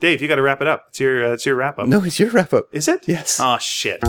Dave, you got to wrap it up. It's your wrap up. No, it's your wrap up. Is it? Yes. Oh, shit.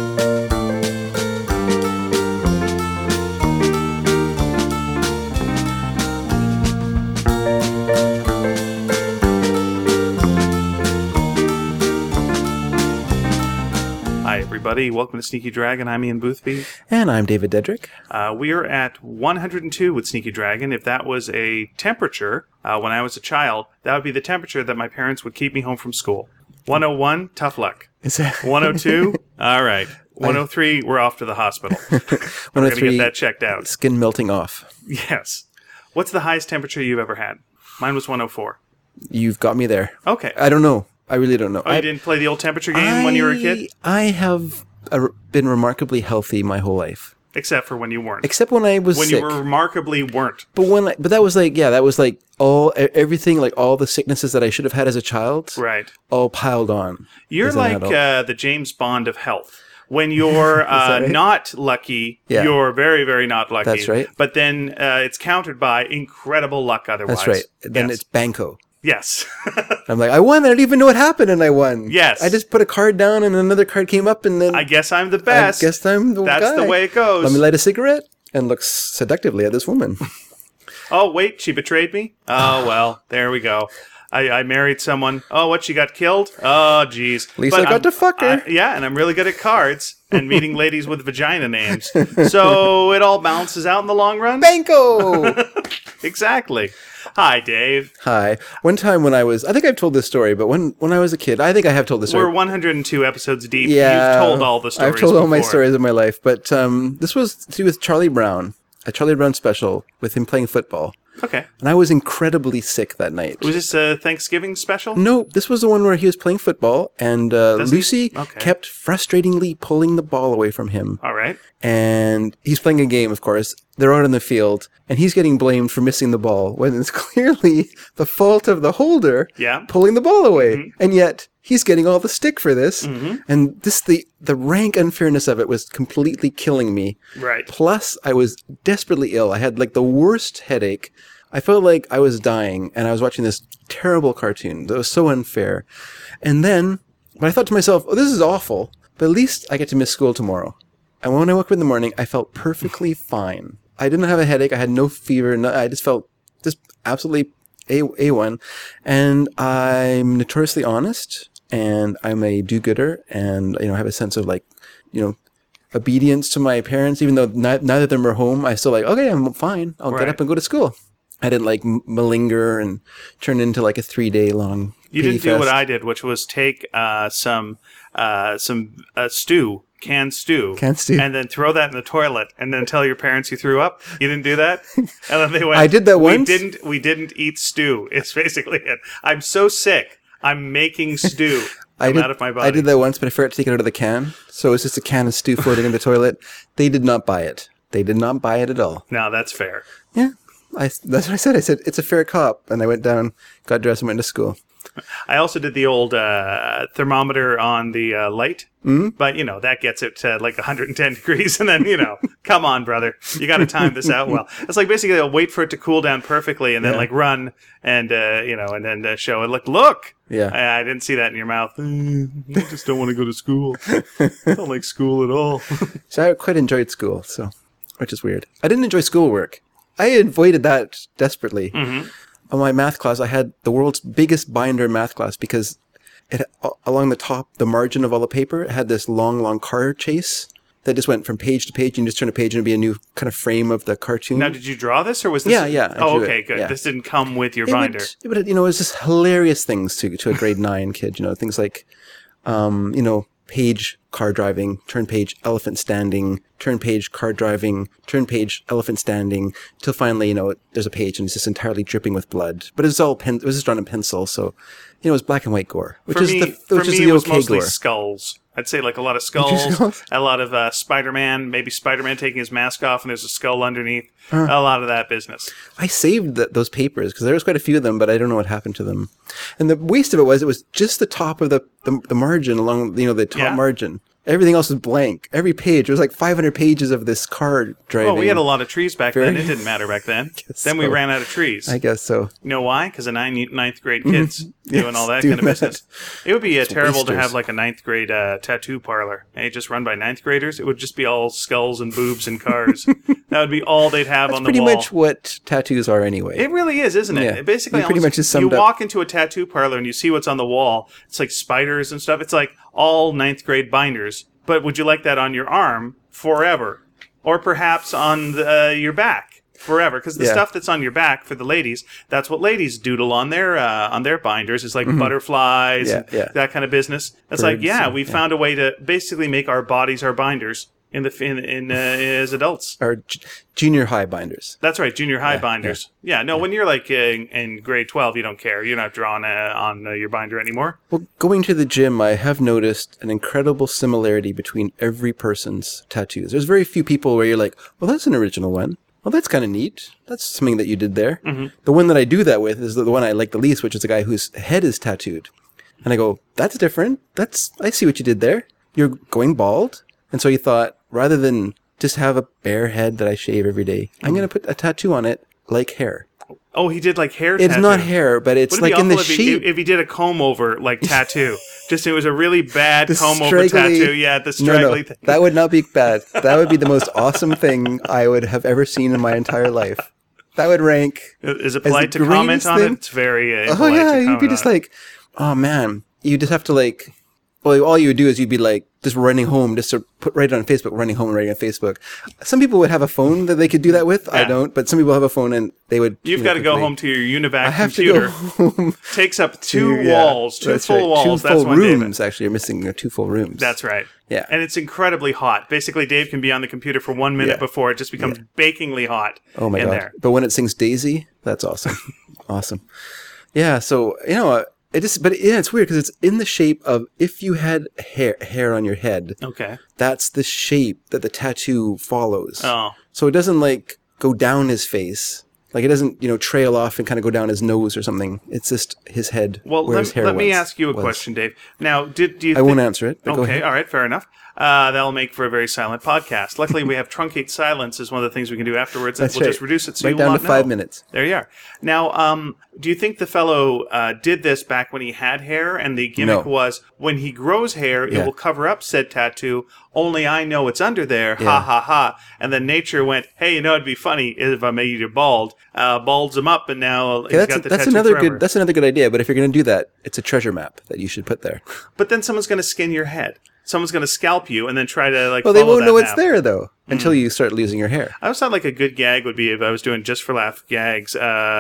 Hi, everybody. Welcome to Sneaky Dragon. I'm Ian Boothby. And I'm David Dedrick. We are at 102 with Sneaky Dragon. If that was a temperature when I was a child, that would be the temperature that my parents would keep me home from school. 101, tough luck. Is that 102, all right. 103, we're off to the hospital. We're going to get that checked out. Skin melting off. Yes. What's the highest temperature you've ever had? Mine was 104. You've got me there. Okay. I don't know. I really don't know. Oh, you didn't play the old temperature game when you were a kid? I have been remarkably healthy my whole life. Except for when you weren't. Except when I was when sick. When you remarkably weren't. But that was like everything, like all the sicknesses that I should have had as a child. Right. All piled on. You're like the James Bond of health. When you're right? Not lucky, you're very, very not lucky. That's right. But then it's countered by incredible luck otherwise. That's right. Then it's Banco. Yes. I'm like, I won. I didn't even know what happened, and I won. Yes. I just put a card down, and another card came up, and then... I guess I'm the best. I guess I'm the guy. That's the way it goes. Let me light a cigarette and look seductively at this woman. Oh, wait, she betrayed me? Oh, well, there we go. I married someone. Oh, what, she got killed? Oh, geez. At least I got to fuck her. Yeah, and I'm really good at cards and meeting ladies with vagina names. So it all balances out in the long run. Banco! Exactly. Hi, Dave. Hi. One time when I think I've told this story, but when I was a kid, I think I have told this story. We're 102 episodes deep. Yeah. You've told all the stories I've told all before. my stories of my life, but this was to do with Charlie Brown, a Charlie Brown special with him playing football. Okay. And I was incredibly sick that night. Was this a Thanksgiving special? No, this was the one where he was playing football, and Lucy kept frustratingly pulling the ball away from him. All right. And he's playing a game, of course. They're out on the field, and he's getting blamed for missing the ball, when it's clearly the fault of the holder pulling the ball away. Mm-hmm. And yet, he's getting all the stick for this. Mm-hmm. And the rank unfairness of it was completely killing me. Right. Plus, I was desperately ill. I had like the worst headache. I felt like I was dying, and I was watching this terrible cartoon that was so unfair. And then, but I thought to myself, oh, this is awful, but at least I get to miss school tomorrow. And when I woke up in the morning, I felt perfectly fine. I didn't have a headache. I had no fever. I just felt just absolutely A1. And I'm notoriously honest, and I'm a do-gooder, and I have a sense of obedience to my parents. Even though neither of them are home, I still okay, I'm fine. I'll get up and go to school. I didn't malinger and turn into a 3-day long. You didn't do what I did, which was take some stew. Canned stew, and then throw that in the toilet, and then tell your parents you threw up. You didn't do that, and then they went. I did that once. We didn't eat stew. It's basically it. I'm so sick. I'm making stew. Out of my body. I did that once, but I forgot to take it out of the can, so it's just a can of stew floating in the toilet. They did not buy it. They did not buy it at all. No, that's fair. Yeah, that's what I said. I said it's a fair cop, and I went down, got dressed, and went to school. I also did the old thermometer on the light, but that gets it to 110 degrees, and then come on, brother, you got to time this out well. It's basically I'll wait for it to cool down perfectly, and then run and and then show it. Look, yeah, I didn't see that in your mouth. I just don't want to go to school. I don't like school at all. So I quite enjoyed school, which is weird. I didn't enjoy schoolwork. I avoided that desperately. Mm-hmm. On my math class, I had the world's biggest binder math class because it along the top, the margin of all the paper, it had this long car chase that just went from page to page. You just turn a page and it'd be a new kind of frame of the cartoon. Now, did you draw this or was this? Yeah. Oh, okay, good. Yeah. This didn't come with your binder. But it was just hilarious things to a grade 9 kid. Things like, page car driving, turn page elephant standing, turn page car driving, turn page elephant standing, till finally, there's a page and it's just entirely dripping with blood. But it was just drawn in pencil, so it was black and white gore, which is the it was okay mostly gore. Skulls. I'd say a lot of skulls, a lot of Spider-Man, maybe Spider-Man taking his mask off and there's a skull underneath. A lot of that business. I saved those papers because there was quite a few of them, but I don't know what happened to them. And the waste of it was just the top of the margin along the top margin. Everything else was blank. Every page. There was like 500 pages of this car driving. Well, we had a lot of trees back then. It didn't matter back then. Then we ran out of trees. I guess so. You know why? Because of ninth grade kids doing all that kind of business. It would be terrible to have like a ninth grade tattoo parlor. Just run by ninth graders. It would just be all skulls and boobs and cars. That would be all they'd have on the wall. Pretty much what tattoos are anyway. It really is, isn't it? Yeah. It basically, pretty much just summed you up. walk into a tattoo parlor and you see what's on the wall. It's like spiders and stuff. It's like all ninth grade binders. But would you like that on your arm forever? Or perhaps on your back forever? Because the stuff that's on your back for the ladies, that's what ladies doodle on their binders. It's like butterflies, and that kind of business. It's Birds, like, we found a way to basically make our bodies our binders in as adults. Or junior high binders. That's right, junior high binders. When you're like in grade 12, you don't care. You're not drawing on your binder anymore. Well, going to the gym, I have noticed an incredible similarity between every person's tattoos. There's very few people where you're like, well, that's an original one. Well, that's kind of neat. That's something that you did there. Mm-hmm. The one that I do that with is the one I like the least, which is the guy whose head is tattooed. And I go, that's different. I see what you did there. You're going bald. And so you thought, rather than just have a bare head that I shave every day, I'm going to put a tattoo on it like hair. Oh, he did like hair It's tattoo. not hair, but it's like in the shape. If he did a comb over like tattoo. Just it was a really bad comb over tattoo. Yeah, the straggly thing. That would not be bad. That would be the most awesome thing I would have ever seen in my entire life. That would rank. Is it polite to comment on it? It's very impolite to comment you'd be just like, oh man, you just have to like. Well, all you would do is you'd be like just running home, just to write it on Facebook, running home and writing on Facebook. Some people would have a phone that they could do that with. Yeah. I don't, but some people have a phone and they would. You've got to go home to your Univac To computer. go home Takes up two walls, two full walls. Two full rooms. Actually, you're missing 2 full rooms. That's right. Yeah, and it's incredibly hot. Basically, Dave can be on the computer for 1 minute before it just becomes bakingly hot. Oh my god! There. But when it sings Daisy, that's awesome. Awesome. Yeah. So it's weird because it's in the shape of if you had hair on your head. Okay. That's the shape that the tattoo follows. Oh. So it doesn't like go down his face. Like it doesn't, trail off and kind of go down his nose or something. It's just his head. Well, let me ask you a question, Dave. Now, do you? I won't answer it. Okay. All right. Fair enough. That'll make for a very silent podcast. Luckily, we have truncate silence as one of the things we can do afterwards. That's we'll just reduce it so right you down will to not 5 know. minutes. There you are. Now, do you think the fellow did this back when he had hair, and the gimmick was when he grows hair, it will cover up said tattoo? Only I know it's under there. Ha ha ha! And then nature went, hey, it'd be funny if I made you bald. Balds him up, and now he's got the tattoo forever. That's another good idea. But if you're going to do that, it's a treasure map that you should put there. But then someone's going to skin your head. Someone's going to scalp you and then try to Well, they won't know it's there though until you start losing your hair. I always thought like a good gag would be if I was doing Just for Laugh gags,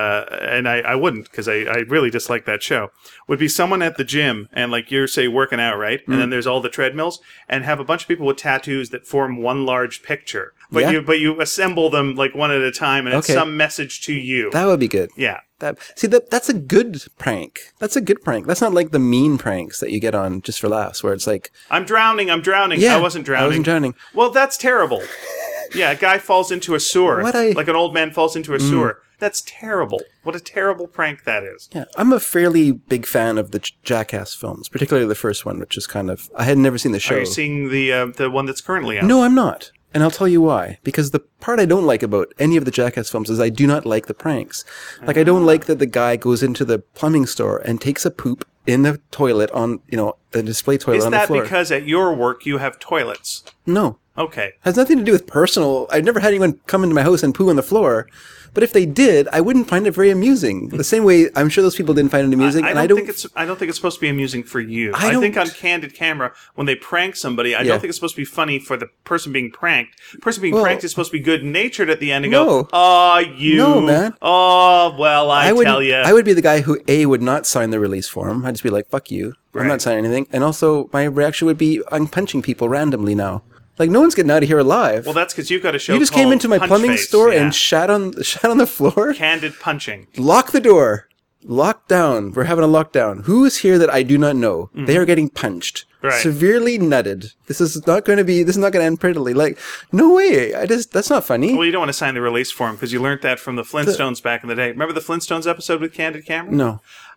and I wouldn't because I really dislike that show. Would be someone at the gym and like you're say working out, right? And then there's all the treadmills and have a bunch of people with tattoos that form one large picture. But you assemble them like one at a time and it's some message to you. That would be good. Yeah. That's a good prank. That's a good prank. That's not like the mean pranks that you get on Just for Laughs where it's like I'm drowning. Yeah, I wasn't drowning. Well, that's terrible. Yeah, a guy falls into a sewer. Like an old man falls into a sewer. That's terrible. What a terrible prank that is. Yeah, I'm a fairly big fan of the Jackass films, particularly the first one, which is kind of I had never seen the show. Are you seeing the one that's currently out? No, I'm not. And I'll tell you why. Because the part I don't like about any of the Jackass films is I do not like the pranks. Like, I don't like that the guy goes into the plumbing store and takes a poop in the toilet on, the display toilet on the floor. Is that because at your work you have toilets? No. Okay. Has nothing to do with personal. I've never had anyone come into my house and poo on the floor. But if they did, I wouldn't find it very amusing. The same way I'm sure those people didn't find it amusing. I don't think it's supposed to be amusing for you. I think on Candid Camera, when they prank somebody, I don't think it's supposed to be funny for the person being pranked. The person being pranked is supposed to be good-natured at the end and go, "Oh, you, no, man. Oh, well, I tell you." I would be the guy who would not sign the release form. I'd just be like, "Fuck you, I'm not signing anything." And also, my reaction would be, "I'm punching people randomly now." Like, no one's getting out of here alive. Well, that's because you've got a show. You just came into my plumbing store and shat on the floor. Candid punching. Lock the door. Lockdown. We're having a lockdown. Who is here that I do not know? Mm-hmm. They are getting punched. Right. Severely nutted. This is not going to end prettily. Like, no way. That's not funny. Well, you don't want to sign the release form because you learned that from the Flintstones back in the day. Remember the Flintstones episode with Candid Camera? No.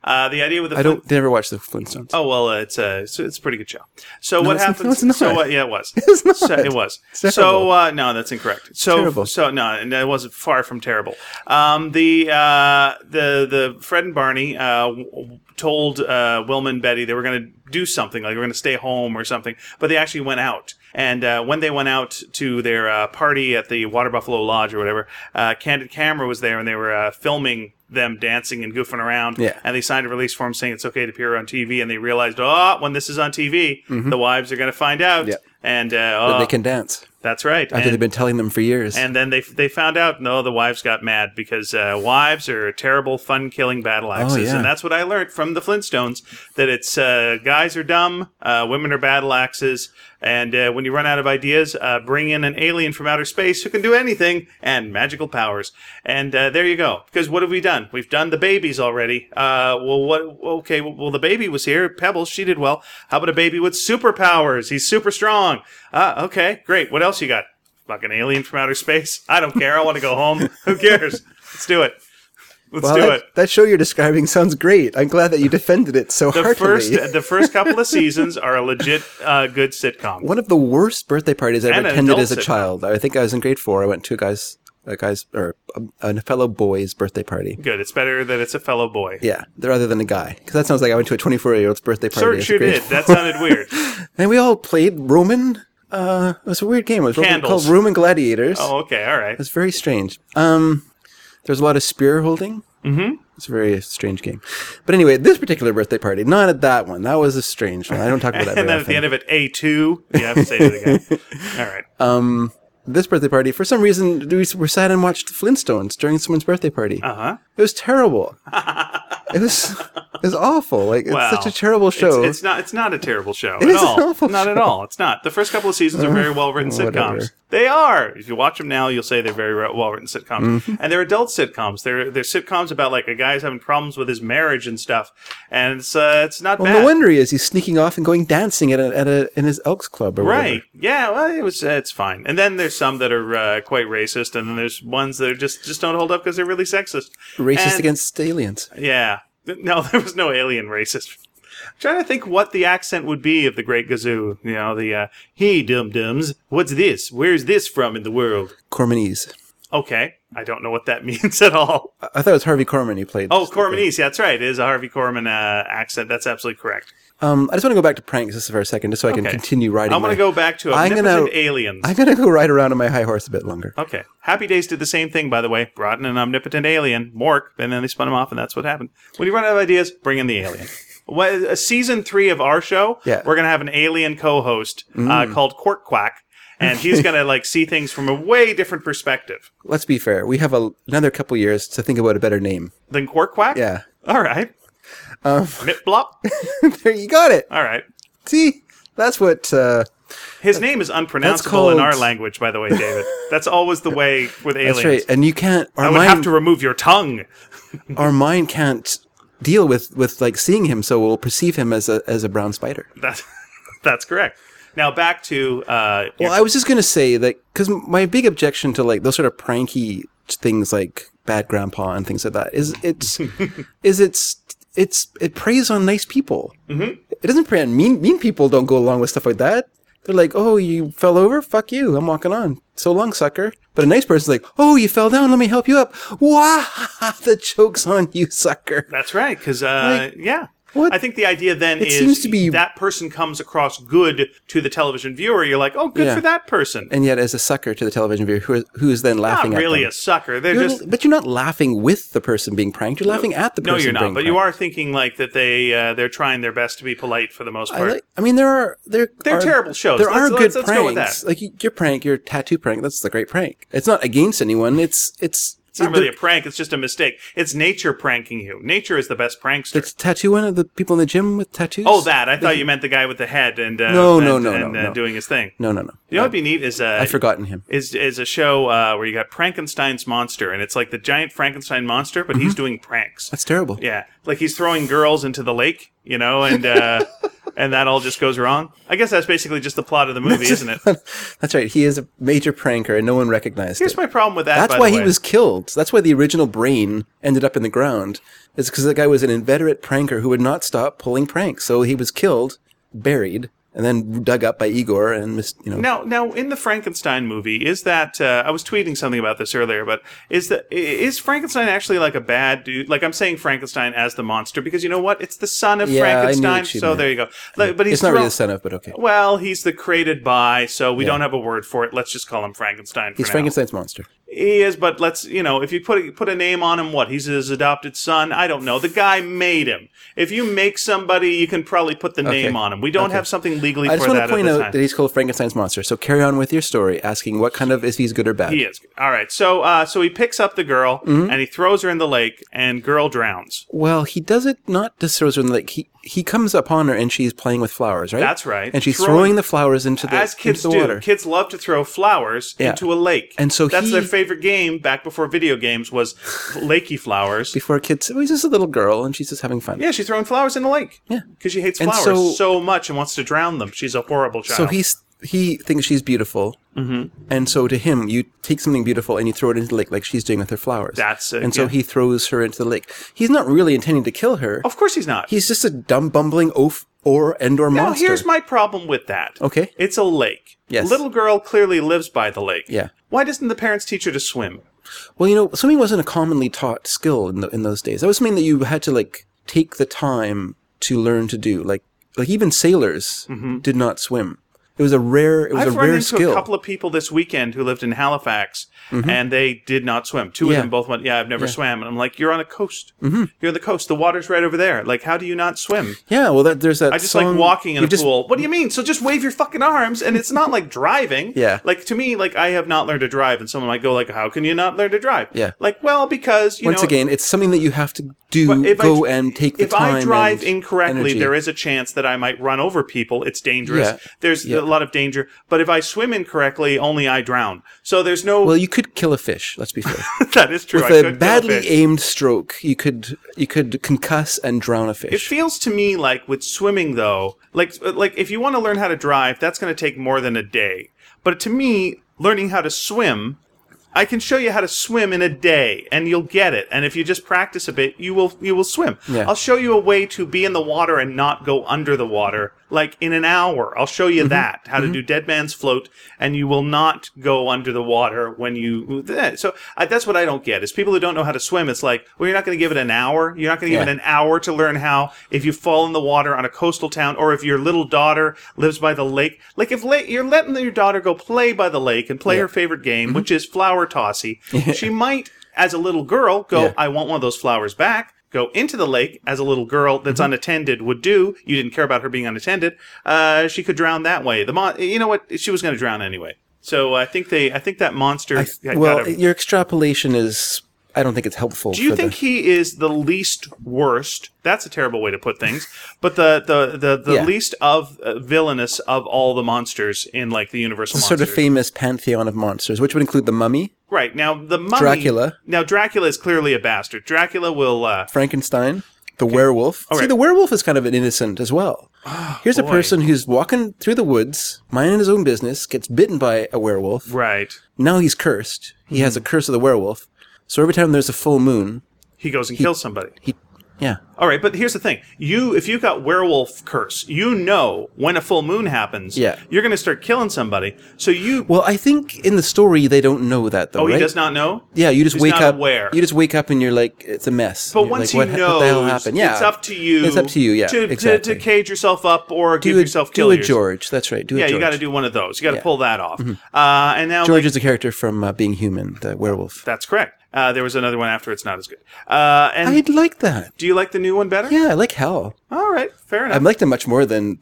The idea with the never watched the Flintstones. Oh well, it's a pretty good show. So what happens? No, it's not. So what? Yeah, it was. It's not. So, it was. It's So no, that's incorrect. So terrible. So no, and it wasn't far from terrible. The Fred and Barney told Wilma and Betty they were going to do something, like they were going to stay home or something, but they actually went out. And when they went out to their party at the Water Buffalo Lodge or whatever, Candid Camera was there, and they were filming them dancing and goofing around. Yeah. And they signed a release form saying it's okay to appear on TV, and they realized, when this is on TV, the wives are going to find out. Yeah. And That they can dance. That's right. After they've been telling them for years. And then they found out, no, the wives got mad because wives are terrible, fun-killing battle axes. Oh, yeah. And that's what I learned from the Flintstones, that it's guys are dumb, women are battle axes, and when you run out of ideas, bring in an alien from outer space who can do anything and magical powers. And there you go. Because what have we done? We've done the babies already. Well, the baby was here. Pebbles, she did well. How about a baby with superpowers? He's super strong. Okay, great. What else you got? Fucking alien from outer space? I don't care. I want to go home. Who cares? Let's do it. Let's do it. That show you're describing sounds great. I'm glad that you defended it so heartily. The first couple of seasons are a legit good sitcom. One of the worst birthday parties I ever And an attended adult as a sitcom. child. I think I was in grade 4. I went to a fellow boy's birthday party. Good. It's better that it's a fellow boy. Yeah, rather than a guy. Because that sounds like I went to a 24-year-old's birthday party. Sure did. That sounded weird. And we all played Roman. It was a weird game. It was called Roman Gladiators. Oh, okay. All right. It was very strange. There's a lot of spear holding. Mm-hmm. It's a very strange game. But anyway, this particular birthday party, not at that one. That was a strange one. I don't talk about that very And then at often. the end of it, A2. You have to say it again. All right. This birthday party, for some reason, we were sat and watched Flintstones during someone's birthday party. Uh-huh. It was terrible. It was awful. Like, it's such a terrible show. It's not a terrible show It at is an all. awful Not at show. all. It's not. The first couple of seasons are very well-written Whatever. sitcoms. They are. If you watch them now, you'll say they're very well-written sitcoms. Mm-hmm. And they're adult sitcoms. They're sitcoms about like a guy's having problems with his marriage and stuff. And it's not Well, bad. no wonder he is. He's sneaking off and going dancing in his Elks Club or whatever. Right. Yeah, well, it's fine. And then there's some that are quite racist, and then there's ones that are just don't hold up because they're really sexist. Racist And- against aliens. Yeah. No, there was no alien racist. I'm trying to think what the accent would be of the Great Gazoo. You know, hey, dum-dums, what's this? Where's this from in the world? Cormanese. Okay, I don't know what that means at all. I thought it was Harvey Korman who played. Oh, Cormanese, yeah, that's right. It is a Harvey Korman accent. That's absolutely correct. I just want to go back to pranks just for a second, just so I can Okay. continue riding. I'm going to go back to I'm Omnipotent gonna- Aliens. I'm going to go ride around on my high horse a bit longer. Okay. Happy Days did the same thing, by the way. Brought in an omnipotent alien, Mork, and then they spun him off, and that's what happened. When you run out of ideas, bring in the alien. Season 3 of our show, Yeah. we're going to have an alien co-host called Quark Quack, and he's going to see things from a way different perspective. Let's be fair. We have another couple years to think about a better name. Than Quark Quack? Yeah. All right. Nip Blop? There, you got it. All right. See, that's what. His name is unpronounceable in our language, by the way, David. That's always the way with aliens. That's right. And you can't. I would have to remove your tongue. Our mind can't deal with like seeing him, so we'll perceive him as a brown spider. That's correct. Now back to Well, I was just gonna say that because my big objection to like those sort of pranky things like Bad Grandpa and things like that is it preys on nice people. Mm-hmm. It doesn't prey on mean people. Don't go along with stuff like that. They're like, oh, you fell over? Fuck you. I'm walking on. So long, sucker. But a nice person's like, oh, you fell down. Let me help you up. Wow, the joke's on you, sucker. That's right, because yeah. What? I think the idea then It is seems to be- that person comes across good to the television viewer. You're like, oh, good Yeah. for that person. And yet, as a sucker to the television viewer, who is then laughing Not really at them. a sucker. They're But you're not laughing with the person being pranked. You're laughing at the person. no, you're not. being But you pranked. are thinking like that they're trying their best to be polite for the most part. I mean, they're terrible shows. There are good let's go with pranks. that. Like your tattoo prank. That's the great prank. It's not against anyone. It's not really a prank. It's just a mistake. It's nature pranking you. Nature is the best prankster. It's tattoo one of the people in the gym with tattoos. Oh, that. I thought you meant the guy with the head and No. doing his thing. No. You know what'd be neat is I've forgotten him. is a show where you got Frankenstein's monster, and it's like the giant Frankenstein monster, but he's doing pranks. That's terrible. Yeah, like he's throwing girls into the lake, and and that all just goes wrong. I guess that's basically just the plot of the movie, isn't it? That's right. He is a major pranker, and no one recognized Here's it. my problem with that. That's by why the he way. was killed. That's why the original brain ended up in the ground. It's because the guy was an inveterate pranker who would not stop pulling pranks. So he was killed, buried, and then dug up by Igor and Now, in the Frankenstein movie, is that I was tweeting something about this earlier, but is Frankenstein actually like a bad dude? Like I'm saying Frankenstein as the monster because you know what? It's the son of Yeah, I knew Frankenstein. what you So meant. there you go. Like, but he's It's not really the son of, but okay. Well, he's the created by, so we don't have a word for it. Let's just call him Frankenstein. He's now. Frankenstein's monster. He is, but let's, if you put a name on him, what? He's his adopted son? I don't know. The guy made him. If you make somebody, you can probably put the name on him. We don't have something legally I for just want that to point at the out time. that he's called Frankenstein's monster. So carry on with your story, asking what kind of, if he's good or bad. He is. All right. So he picks up the girl Mm-hmm. and he throws her in the lake and girl drowns. Well, he does it not just throws her in the lake. He comes upon her and she's playing with flowers, right? That's right. And she's throwing the flowers into the, As kids into the do. water. Kids love to throw flowers into a lake. And so that's he- their favorite game back before video games was lakey flowers. Before kids, he's just a little girl and she's just having fun. Yeah, she's throwing flowers in the lake. Yeah. Because she hates And flowers so- much and wants to drown them. She's a horrible child. So he thinks she's beautiful, and so to him, you take something beautiful and you throw it into the lake like she's doing with her flowers. That's it, And so yeah. he throws her into the lake. He's not really intending to kill her. Of course he's not. He's just a dumb, bumbling oaf or Now, monster. here's my problem with that. Okay. It's a lake. Yes. Little girl clearly lives by the lake. Yeah. Why doesn't the parents teach her to swim? Well, swimming wasn't a commonly taught skill in those days. That was something that you had to take the time to learn to do. Like even sailors did not swim. It was a rare. It was I've a run rare into skill. a couple of people this weekend who lived in Halifax, and they did not swim. Two of Yeah. them both went, I've never swam. And I'm like, you're on a coast. You're on the coast. The water's right over there. Like, how do you not swim? Yeah, well, there's that. I just song, like walking in you a pool. What do you mean? So just wave your fucking arms, and it's not like driving. Yeah. Like, to me, like, I have not learned to drive, and someone might go like, how can you not learn to drive? Yeah. Like, well, because, Once again, it's something that you have to do. If Go and take the if time. I drive and incorrectly, energy. there is a chance that I might run over people. It's dangerous. Yeah. There's a lot of danger. But if I swim incorrectly, only I drown. So there's no. Well, you could kill a fish. Let's be fair. that is true. With I a could badly kill a fish. aimed stroke, you could concuss and drown a It fish. feels to me like with swimming though, like if you want to learn how to drive, that's going to take more than a day. But to me, learning how to swim, I can show you how to swim in a day, and you'll get it. And if you just practice a bit, you will swim. Yeah. I'll show you a way to be in the water and not go under the water, like in an hour. I'll show you that, how to do dead man's float, and you will not go under the water when you... So that's what I don't get, is people who don't know how to swim, it's like, well, you're not going to give it an hour? You're not going to give it an hour to learn how, if you fall in the water on a coastal town, or if your little daughter lives by the lake. Like, if you're letting your daughter go play by the lake and play her favorite game, which is flower tossy, she might, as a little girl, go, I want one of those flowers back. Go into the lake as a little girl that's unattended would do. You didn't care about her being unattended. She could drown that way. You know what? She was going to drown anyway. So I think that monster. Your extrapolation is. I don't think it's helpful. Do you think he is the least worst? That's a terrible way to put things. But the least of villainous of all the monsters in like the Universal the monsters. sort of famous pantheon of monsters, which would include the Mummy, Right now, the mummy. Dracula. Now Dracula is clearly a bastard. Dracula will. Frankenstein, the werewolf. See, right. the werewolf is kind of an innocent as well. Here's a person who's walking through the woods, minding his own business, gets bitten by a werewolf. Right. Now he's cursed. He has a curse of the werewolf. So every time there's a full moon, He goes and kills somebody. yeah. All right, but here's the thing: if you got werewolf curse, you know when a full moon happens, Yeah. you're going to start killing somebody. So you. Well, I think in the story they don't know that though. Oh, he right? does not know. Yeah, you just He's wake not up. aware. You just wake up and you're like, it's a mess. But You're once like, he what knows, the hell happened? Yeah, it's up to you. It's up to you. Yeah, exactly. To cage yourself up or give yourself do kill a yourself. George. That's right. Do a Yeah, George. you got to do one of those. You got to Yeah. pull that off. And now George is a character from Being Human, the werewolf. that's correct. There was another one after. It's not as good. And I'd like that. do you like the new one better? Yeah, I like Hell. All right, fair I enough. liked him much more than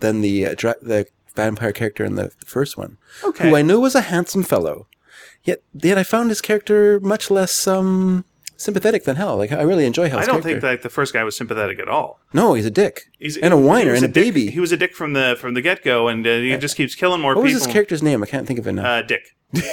the vampire character in the first one. Okay. Who I know was a handsome fellow. Yet I found his character much less sympathetic than Hell. Like I really enjoy Hell's I don't character. think that the first guy was sympathetic at all. No, he's a dick. He's and a whiner he was and a dick- baby. He was a dick from the get go, and he just keeps killing more What was people. his character's name? I can't think of it now. Dick.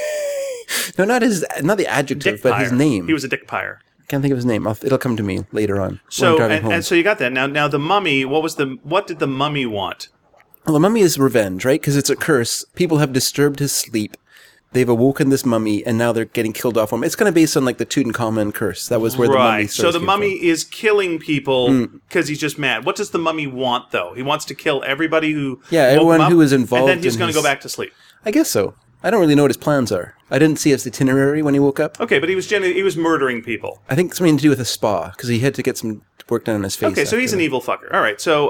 No, not the adjective, Dick but his Pyre. name. He was a dick pyre. Can't think of his name. It'll come to me later on. when I'm So driving home. and so you got that. Now the mummy. What did the mummy want? Well, the mummy is revenge, right? Because it's a curse. People have disturbed his sleep. They've awoken this mummy, and now they're getting killed off him. It's kind of based on like the Tutankhamun curse. That was where the mummy Right. So the mummy is killing people because he's just mad. What does the mummy want, though? He wants to kill everybody who woke everyone him up, who was involved. and then he's in going to his- go back to sleep. I guess so. I don't really know what his plans are. I didn't see his itinerary when he woke up. Okay, but he was murdering people. I think something to do with a spa because he had to get some work done on his face. Okay, so he's after an that. evil fucker. All right, so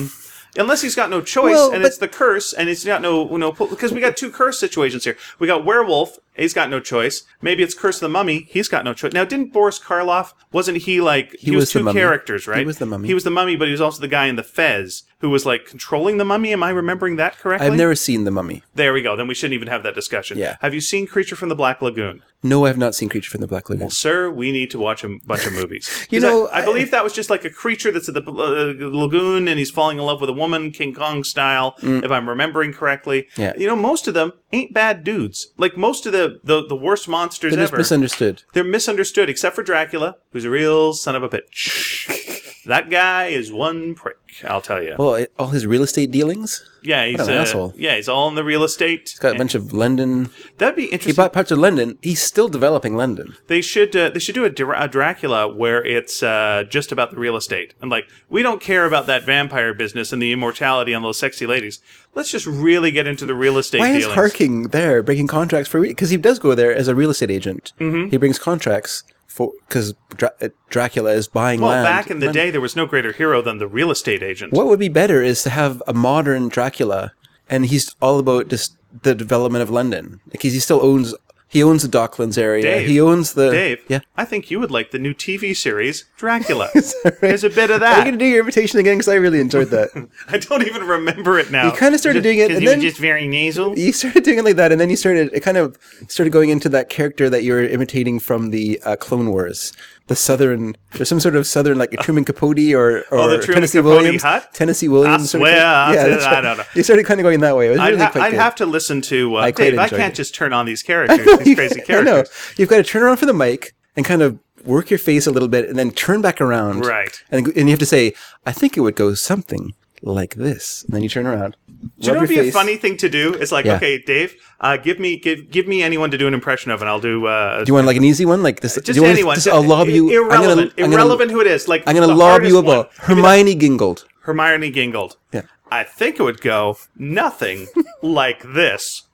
unless he's got no choice, Well, and but- it's the curse, and it's got no because we got two curse situations here. We got werewolf. He's got no choice. Maybe it's Curse of the Mummy. He's got no choice. Now, didn't Boris Karloff, wasn't he like, he was the two mummy. characters, right? He was the mummy. He was the mummy, but he was also the guy in the Fez who was like controlling the mummy. Am I remembering that correctly? I've never seen the mummy. There we go. Then we shouldn't even have that discussion. Yeah. Have you seen Creature from the Black Lagoon? No, I have not seen Creature from the Black Lagoon. Sir, we need to watch a bunch of movies. You 'Cause know, I believe that was just like a creature that's at the lagoon and he's falling in love with a woman, King Kong style, if I'm remembering correctly. Yeah. You know, most of them ain't bad dudes. Like most of the worst monsters They're just ever. misunderstood. They're misunderstood, except for Dracula, who's a real son of a bitch. That guy is one prick, I'll tell you. Well, all his real estate dealings. Yeah, he's an asshole. Yeah, he's all in the real estate. He's got a bunch of London. That'd be He interesting. bought parts of London. He's still developing London. They should do a Dracula where it's just about the real estate. And like, we don't care about that vampire business and the immortality on those sexy ladies. Let's just really get into the real estate Why is dealings. Harking there breaking contracts for? Because he does go there as a real estate agent. Mm-hmm. He brings contracts for because Dracula is buying Well, land. back in the day, there was no greater hero than the real estate agent. What would be better is to have a modern Dracula, and he's all about just the development of London. Like he still owns. He owns the Docklands area. Dave, he owns the. Dave, Yeah. I think you would like the new TV series, Dracula. Right? There's a bit of Are you that. going to do your invitation again? Because I really enjoyed that. I don't even remember it now. You kind of started doing it, and he was then just very nasal. you started doing it like that, and then it kind of started going into that character that you were imitating from the Clone Wars, the Southern. There's some sort of Southern, like a Truman Capote or the Truman Tennessee Capote Williams. hut? Tennessee Williams. I sort of swear, thing. I That's right. don't know. You started kind of going that way. It was really quite I'd good. have to listen to I quite Dave. I enjoyed can't it. just turn on these characters, these crazy I characters. know. You've got to turn around for the mic and kind of work your face a little bit, and then turn back around. Right. And you have to say, "I think it would go something like this," and then you turn around. Do you know what would be a funny thing to do? It's like, Yeah. okay, Dave, give me anyone to do an impression of, and I'll do. Do you want like an easy one, like this? just do you want anyone. I'll lob you. Irrelevant. Irrelevant who it is. Like I'm going to the lob you hardest a ball. one. Hermione Gingold. Hermione Gingold. Yeah. I think it would go nothing like this.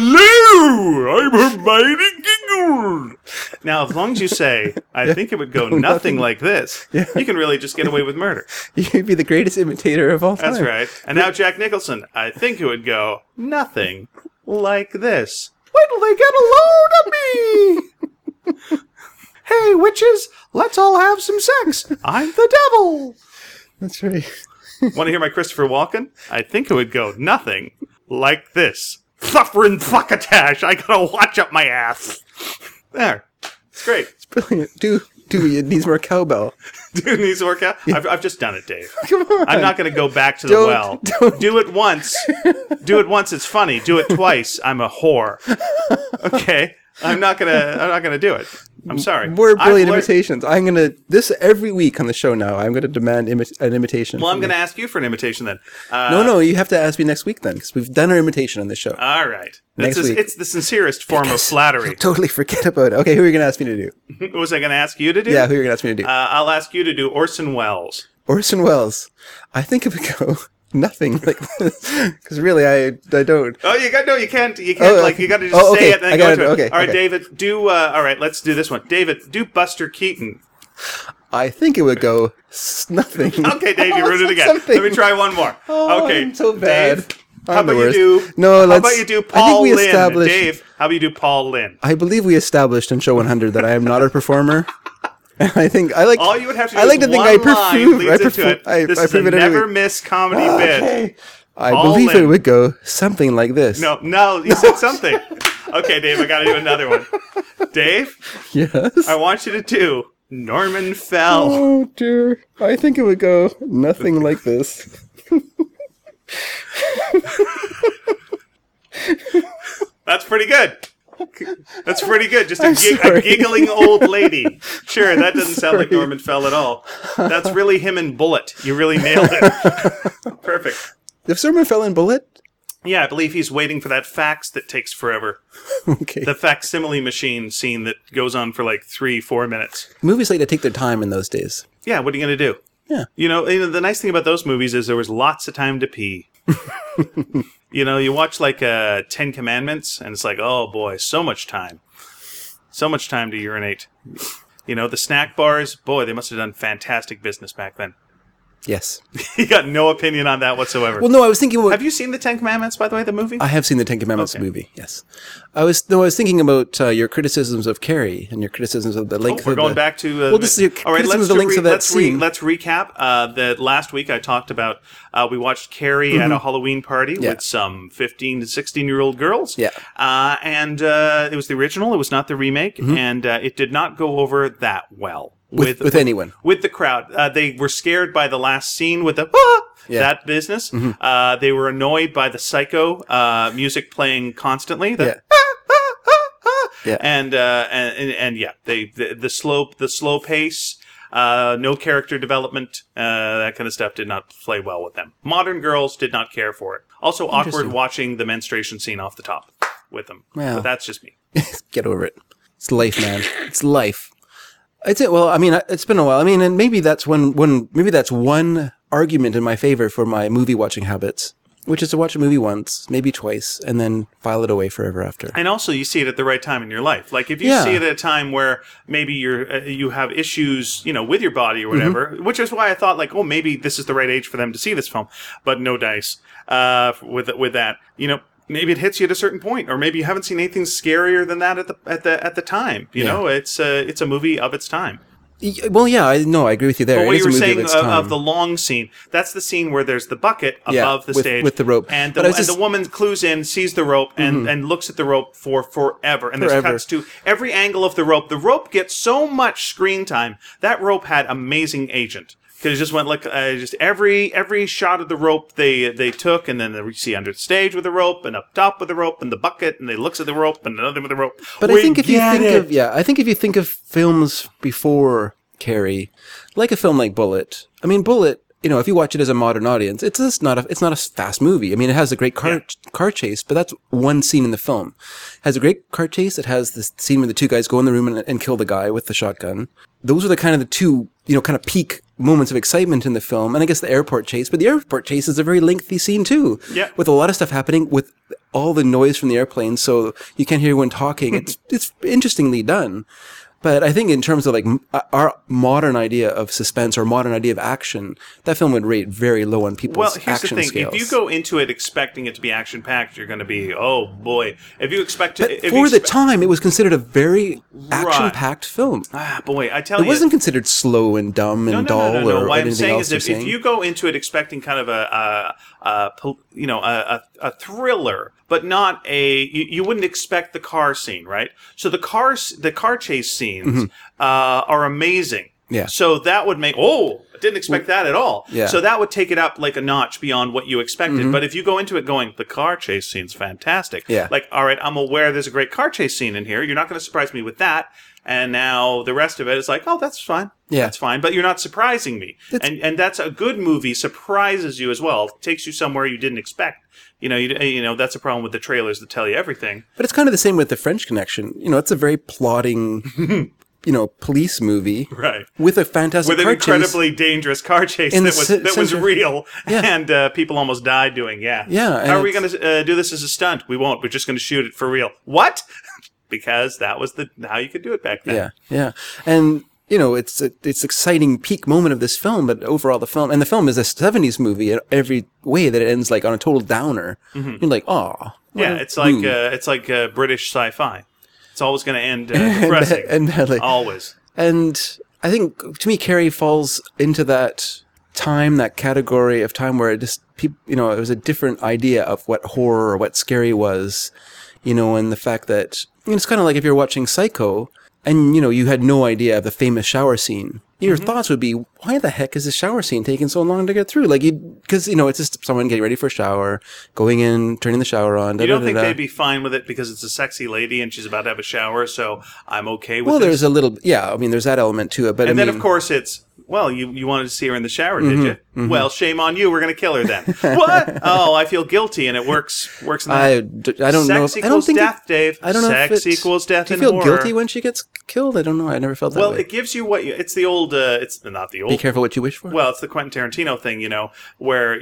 Hello, I'm Hermione Gingold. Now, as long as you say, I think it would go nothing like this, you can really just get away with murder. You'd be the greatest imitator of all time. That's right. And now Jack Nicholson, I think it would go nothing like this. Wait till they get a load of me! Hey, witches, let's all have some sex. I'm the devil. That's right. Want to hear my Christopher Walken? I think it would go nothing like this. Suffering fuckatash, I gotta watch up my ass. There. It's great. It's brilliant. It neneeds more cowbell. Dude needs to work out. I've just done it, Dave. Come on. I'm not going to go back to the Don't- well. don't. Do it once. Do it once. It's funny. Do it twice. I'm a whore. Okay. I'm not gonna do it. I'm sorry. More I've brilliant learned- imitations. I'm going to, every week on the show now, I'm going to demand an imitation. Well, I'm from going to you. ask you for an imitation then. No, you have to ask me next week then, because we've done our imitation on this show. All right. Next week. It's the sincerest form of flattery. Totally forget about it. Okay, who are you going to ask me to do? What was I going to ask you to do? Yeah, who are you going to ask me to do? I'll ask you to do Orson Welles. Orson Welles. I think it would go nothing like this. Because really, I don't. Oh, you can't, Oh, like, okay. you got to just Oh, say okay. it and then I go got to it. it. Okay, All right, okay. David, all right, let's do this one. David, do Buster Keaton. I think it would go nothing. Okay, Dave, you ruined it again. Something. Let me try one more. Oh, okay, I'm so bad. Dave, how I'm the about you worst. do? No, how let's. about you do I think Paul we Lynn? established. Dave, how about you do Paul Lynn? I believe we established in show 100 that I am not a performer. And I think I like. All you would have to do I like is to think one I line prove. leads I into perform. it. I This I is a prove it every never week. miss comedy bit. Okay. I Paul believe Lynn. it would go something like this. No, you said something. Okay, Dave, I got to do another one. Dave, Yes. I want you to do Norman Fell. Oh dear. I think it would go nothing like this. That's pretty good. That's pretty good. Just I'm a sorry. giggling old lady. Sure, that doesn't sound like Sorry. Norman Fell at all. That's really him and Bullet. You really nailed it. Perfect. The Superman fell in Bullet? Yeah, I believe he's waiting for that fax that takes forever. Okay. The facsimile machine scene that goes on for like 3-4 minutes. Movies like to take their time in those days. Yeah, what are you going to do? Yeah. You know, the nice thing about those movies is there was lots of time to pee. You know, you watch like 10 Commandments, and it's like, oh boy, so much time. So much time to urinate. You know, the snack bars, boy, they must have done fantastic business back then. Yes. You got no opinion on that whatsoever. Well, no, I was thinking about... Have you seen the 10 Commandments, by the way, the movie? I have seen the Ten Commandments Okay. movie, yes. I was thinking about your criticisms of Carrie and your criticisms of the length We're of going back to... well, this is your criticism of the length of that scene. Let's recap. That last week I talked about... we watched Carrie at a Halloween party with some 15 to 16-year-old girls. Yeah. And it was the original. It was not the remake. And it did not go over that well. With anyone. With the crowd. They were scared by the last scene with the that business. They were annoyed by the Psycho music playing constantly. Yeah. And yeah, the slow pace, no character development, that kind of stuff did not play well with them. Modern girls did not care for it. Also awkward watching the menstruation scene off the top with them. Well. But that's just me. Get over it. It's life, man. It's life. It's it. Well, I mean, it's been a while. I mean, and maybe that's maybe that's one argument in my favor for my movie watching habits, which is to watch a movie once, maybe twice, and then file it away forever after. And also, you see it at the right time in your life. Like if you see it at a time where maybe you have issues, you know, with your body or whatever, which is why I thought like, oh, maybe this is the right age for them to see this film. But no dice with that. You know, maybe it hits you at a certain point, or maybe you haven't seen anything scarier than that at the time. You know, it's a movie of its time. Well, yeah, I agree with you there. But what It is you were a movie saying of its time. of the long scene, that's the scene where there's the bucket above the stage. With the rope. And But I was the woman clues in, sees the rope, and looks at the rope for forever. And there's cuts to every angle of the rope. The rope gets so much screen time. That rope had amazing agent. Because it just went like just every shot of the rope they took, and then we see under the stage with the rope, and up top with the rope, and the bucket, and they looks at the rope, and another with the rope. But I think if you think of films before Carrie, like a film like Bullet. I mean, Bullet. You know, if you watch it as a modern audience, it's not a fast movie. I mean, it has a great car chase, but that's one scene in the film. It has a great car chase. It has this scene where the two guys go in the room and kill the guy with the shotgun. Those are the two, you know, kind of peak moments of excitement in the film. And I guess the airport chase, but the airport chase is a very lengthy scene too. Yeah. With a lot of stuff happening with all the noise from the airplane, so you can't hear anyone talking. It's interestingly done. But I think in terms of like our modern idea of suspense or modern idea of action, that film would rate very low on people's action scales. Well, here's the thing. If you go into it expecting it to be action-packed, you're going to be, oh boy. If you expect to... But for the time, it was considered a very action-packed film. Ah, boy, I tell you... It wasn't considered slow and dumb and dull or what anything I'm saying else is if you go into it expecting kind of a thriller, but not you wouldn't expect the car scene, right? So the car chase scenes are amazing. Yeah. So that would make, I didn't expect that at all. Yeah. So that would take it up like a notch beyond what you expected. But if you go into it going, the car chase scene's fantastic. Yeah. Like, all right, I'm aware there's a great car chase scene in here. You're not going to surprise me with that. And now the rest of it is like, oh, that's fine. Yeah. That's fine. But you're not surprising me. And that's a good movie, surprises you as well. It takes you somewhere you didn't expect. You know, that's a problem with the trailers that tell you everything. But it's kind of the same with The French Connection. You know, it's a very plotting, police movie. Right. With a fantastic with car an incredibly dangerous car chase that was real. Yeah. And people almost died doing, Yeah. How are we going to do this as a stunt? We won't. We're just going to shoot it for real. What? Because that was how you could do it back then. Yeah, yeah. And, you know, it's exciting peak moment of this film, but overall the film is a 70s movie in every way that it ends like on a total downer. You're like, oh. Yeah, it's like British sci-fi. It's always going to end depressing. and badly. Always. And I think, to me, Carrie falls into that category of time where it just, it was a different idea of what horror or what scary was, and the fact that, it's kind of like if you're watching Psycho and, you had no idea of the famous shower scene. Your thoughts would be, why the heck is the shower scene taking so long to get through? Like, because, it's just someone getting ready for a shower, going in, turning the shower on. You don't think they'd be fine with it because it's a sexy lady and she's about to have a shower, so I'm okay with it? Well, there's a little, there's that element to it. But then, of course, it's, well, you wanted to see her in the shower, did you? Mm-hmm. Well, shame on you. We're going to kill her then. What? Oh, I feel guilty, and it works. I don't know. Sex equals death, Dave. I don't know. Sex equals death in horror. Do horror. you feel guilty when she gets killed? I don't know. I never felt that way. Well, it gives you what it's the old. It's not the old. Be careful what you wish for. Well, it's the Quentin Tarantino thing, where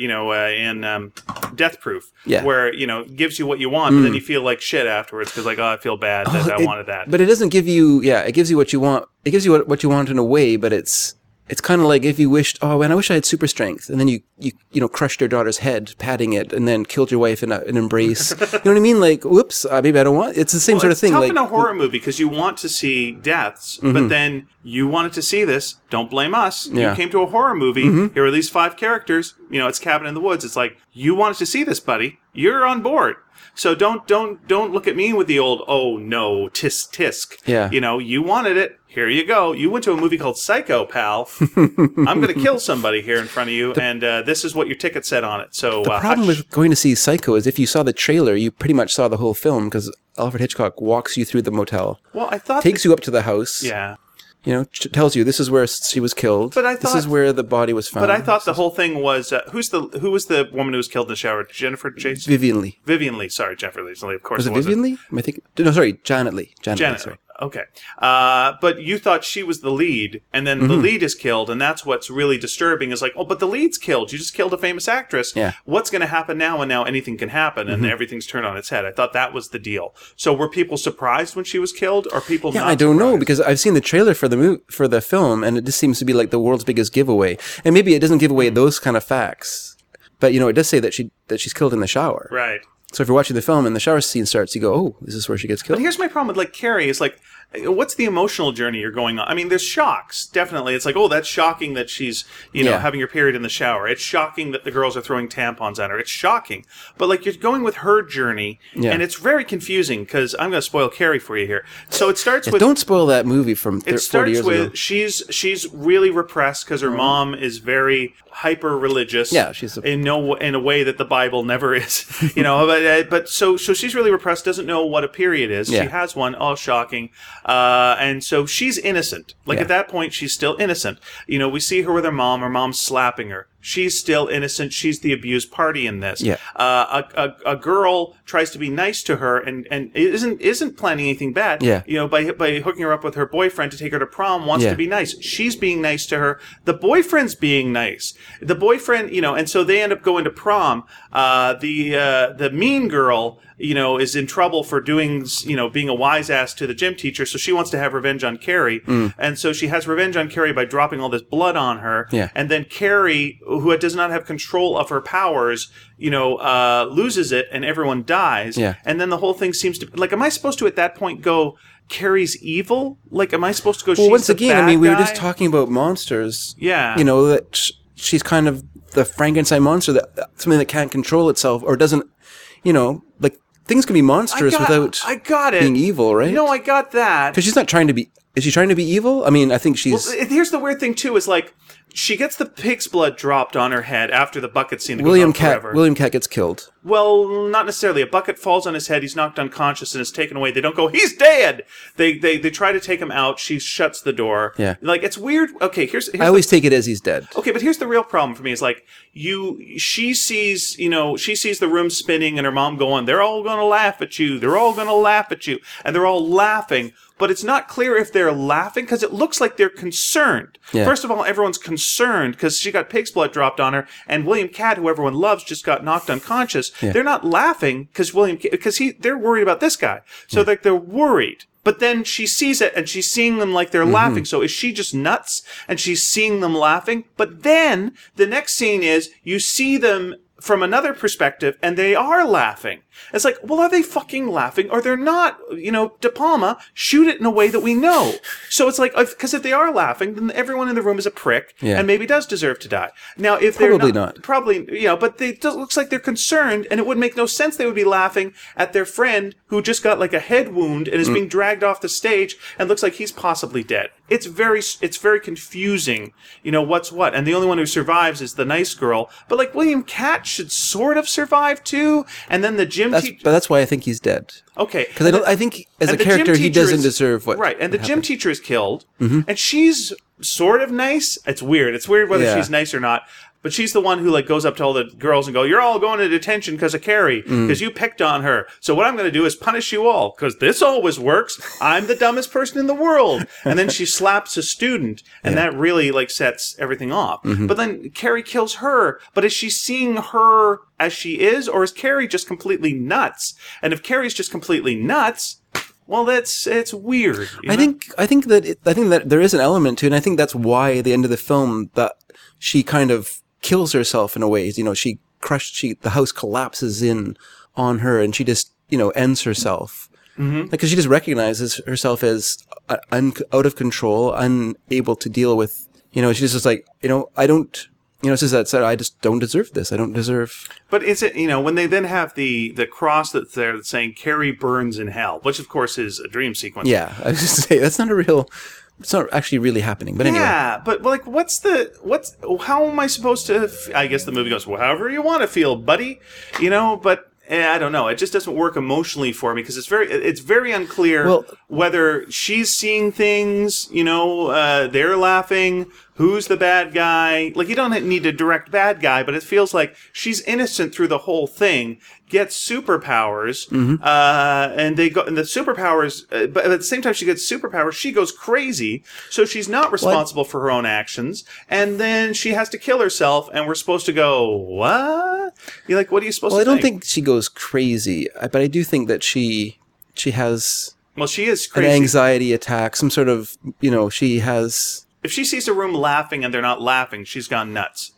in Death Proof, yeah. where it gives you what you want, but then you feel like shit afterwards because I feel bad that I wanted that. But it doesn't give you. Yeah, it gives you what you want. It gives you what you want in a way, but it's kind of like if you wished, man, I wish I had super strength, and then you crushed your daughter's head, patting it, and then killed your wife in an embrace. You know what I mean? Like, whoops, maybe I don't want. It's the same sort of thing. It's tough like in a horror movie because you want to see deaths, but then you wanted to see this. Don't blame us. Yeah. You came to a horror movie. Here are these 5 characters. It's Cabin in the Woods. It's like you wanted to see this, buddy. You're on board. So don't look at me with the old, oh no, tisk tisk. Yeah. You wanted it. Here you go. You went to a movie called Psycho, pal. I'm going to kill somebody here in front of you, and this is what your ticket said on it. So the problem with going to see Psycho is if you saw the trailer, you pretty much saw the whole film because Alfred Hitchcock walks you through the motel. Well, I thought takes you up to the house. Yeah. Tells you this is where she was killed. But I thought this is where the body was found. But I thought the whole thing was who was the woman who was killed in the shower? Jennifer Chase? Vivian Leigh. Vivian Leigh. Sorry, Jennifer Leigh. Of course, was it Vivian Leigh? I think. No, sorry, Janet Leigh. Janet Leigh, sorry. Okay. But you thought she was the lead, and then the lead is killed, and that's what's really disturbing is like, oh, but the lead's killed. You just killed a famous actress. Yeah. What's going to happen now? And now anything can happen, and everything's turned on its head. I thought that was the deal. So were people surprised when she was killed, or people not I don't surprised? know, because I've seen the trailer for the film, and it just seems to be like the world's biggest giveaway. And maybe it doesn't give away those kind of facts. But, it does say that she's killed in the shower. Right. So if you're watching the film and the shower scene starts, you go, oh, this is where she gets killed. But here's my problem with, like, Carrie is, like, what's the emotional journey you're going on? I mean, there's shocks, definitely. It's like, oh, that's shocking that she's, having her period in the shower. It's shocking that the girls are throwing tampons at her. It's shocking. But, like, you're going with her journey, and it's very confusing, because I'm going to spoil Carrie for you here. So it starts with... Don't spoil that movie from 40 years ago. It starts with, she's really repressed, because her mom is very hyper-religious. Yeah, she's... in a way that the Bible never is. But so she's really repressed, doesn't know what a period is. Yeah. She has one. Oh, shocking. And so she's innocent. At that point, she's still innocent. We see her with her mom. Her mom's slapping her. She's still innocent. She's the abused party in this. Yeah. A girl tries to be nice to her and isn't planning anything bad. Yeah. By hooking her up with her boyfriend to take her to prom, wants to be nice. She's being nice to her. The boyfriend's being nice. The boyfriend, and so they end up going to prom. The mean girl, is in trouble for doing, being a wise ass to the gym teacher. So she wants to have revenge on Carrie. And so she has revenge on Carrie by dropping all this blood on her. Yeah. And then Carrie, who does not have control of her powers, loses it and everyone dies. Yeah. And then the whole thing seems to, like, am I supposed to at that point go, Carrie's evil? Like, am I supposed to go, well, once the again, bad we were guy? just talking about monsters. Yeah. That she's kind of the Frankenstein monster, something that can't control itself or doesn't, like, things can be monstrous without being evil, right? No, I got that. Because she's not trying to be... Is she trying to be evil? I mean, I think she's... Well, here's the weird thing, too, is, like, she gets the pig's blood dropped on her head after the bucket scene that goes on forever. William Cat gets killed. Well, not necessarily. A bucket falls on his head. He's knocked unconscious and is taken away. They don't go, he's dead! They try to take him out. She shuts the door. Yeah. Like, it's weird. Okay, here's I always take it as he's dead. Okay, but here's the real problem for me is, like, she sees the room spinning and her mom going, they're all going to laugh at you. They're all going to laugh at you. And they're all laughing. But it's not clear if they're laughing because it looks like they're concerned. Yeah. First of all, everyone's concerned because she got pig's blood dropped on her, and William Cat, who everyone loves, just got knocked unconscious. Yeah. They're not laughing because they're worried about this guy. So like they're worried. But then she sees it and she's seeing them like they're laughing. So is she just nuts and she's seeing them laughing? But then the next scene is you see them from another perspective and they are laughing. It's like, well, are they fucking laughing or they're not? De Palma, shoot it in a way that we know. So it's like, because if they are laughing, then everyone in the room is a prick and maybe does deserve to die. Now, if they're not. Probably, but it looks like they're concerned and it would make no sense they would be laughing at their friend who just got like a head wound and is being dragged off the stage and looks like he's possibly dead. it's very confusing, what's what. And the only one who survives is the nice girl. But like William Katt should sort of survive too. And then the gym teacher. But that's why I think he's dead. Okay. Because I think as a character he doesn't deserve what. Right. And the gym teacher is killed. And she's sort of nice. It's weird. It's weird whether she's nice or not. But she's the one who like goes up to all the girls and go, "You're all going to detention because of Carrie, because you picked on her. So what I'm going to do is punish you all, because this always works. I'm the dumbest person in the world." And then she slaps a student, and that really like sets everything off. But then Carrie kills her. But is she seeing her as she is, or is Carrie just completely nuts? And if Carrie's just completely nuts, well, it's weird. I think that there is an element to it, and I think that's why at the end of the film that she kind of kills herself in a way. The house collapses in on her, and she just, ends herself. Because she just recognizes herself as out of control, unable to deal with, she's just like, I don't, it's just that I just don't deserve this. I don't deserve. But is it, when they then have the cross that's there that's saying Carrie burns in hell, which of course is a dream sequence. Yeah, I was just saying, it's not actually really happening. But anyway. Yeah, but like, how am I supposed to, I guess the movie goes, well, however you want to feel, buddy, but I don't know. It just doesn't work emotionally for me because it's very unclear whether she's seeing things, they're laughing, who's the bad guy. Like, you don't need a direct bad guy, but it feels like she's innocent through the whole thing, gets superpowers, and the superpowers, but at the same time she gets superpowers, she goes crazy, so she's not responsible for her own actions, and then she has to kill herself, and we're supposed to go, what? You're like, what are you supposed to think? Well, I don't think she goes crazy, but I do think that she has... Well, she is crazy. An anxiety attack, some sort of, she has... If she sees a room laughing and they're not laughing, she's gone nuts.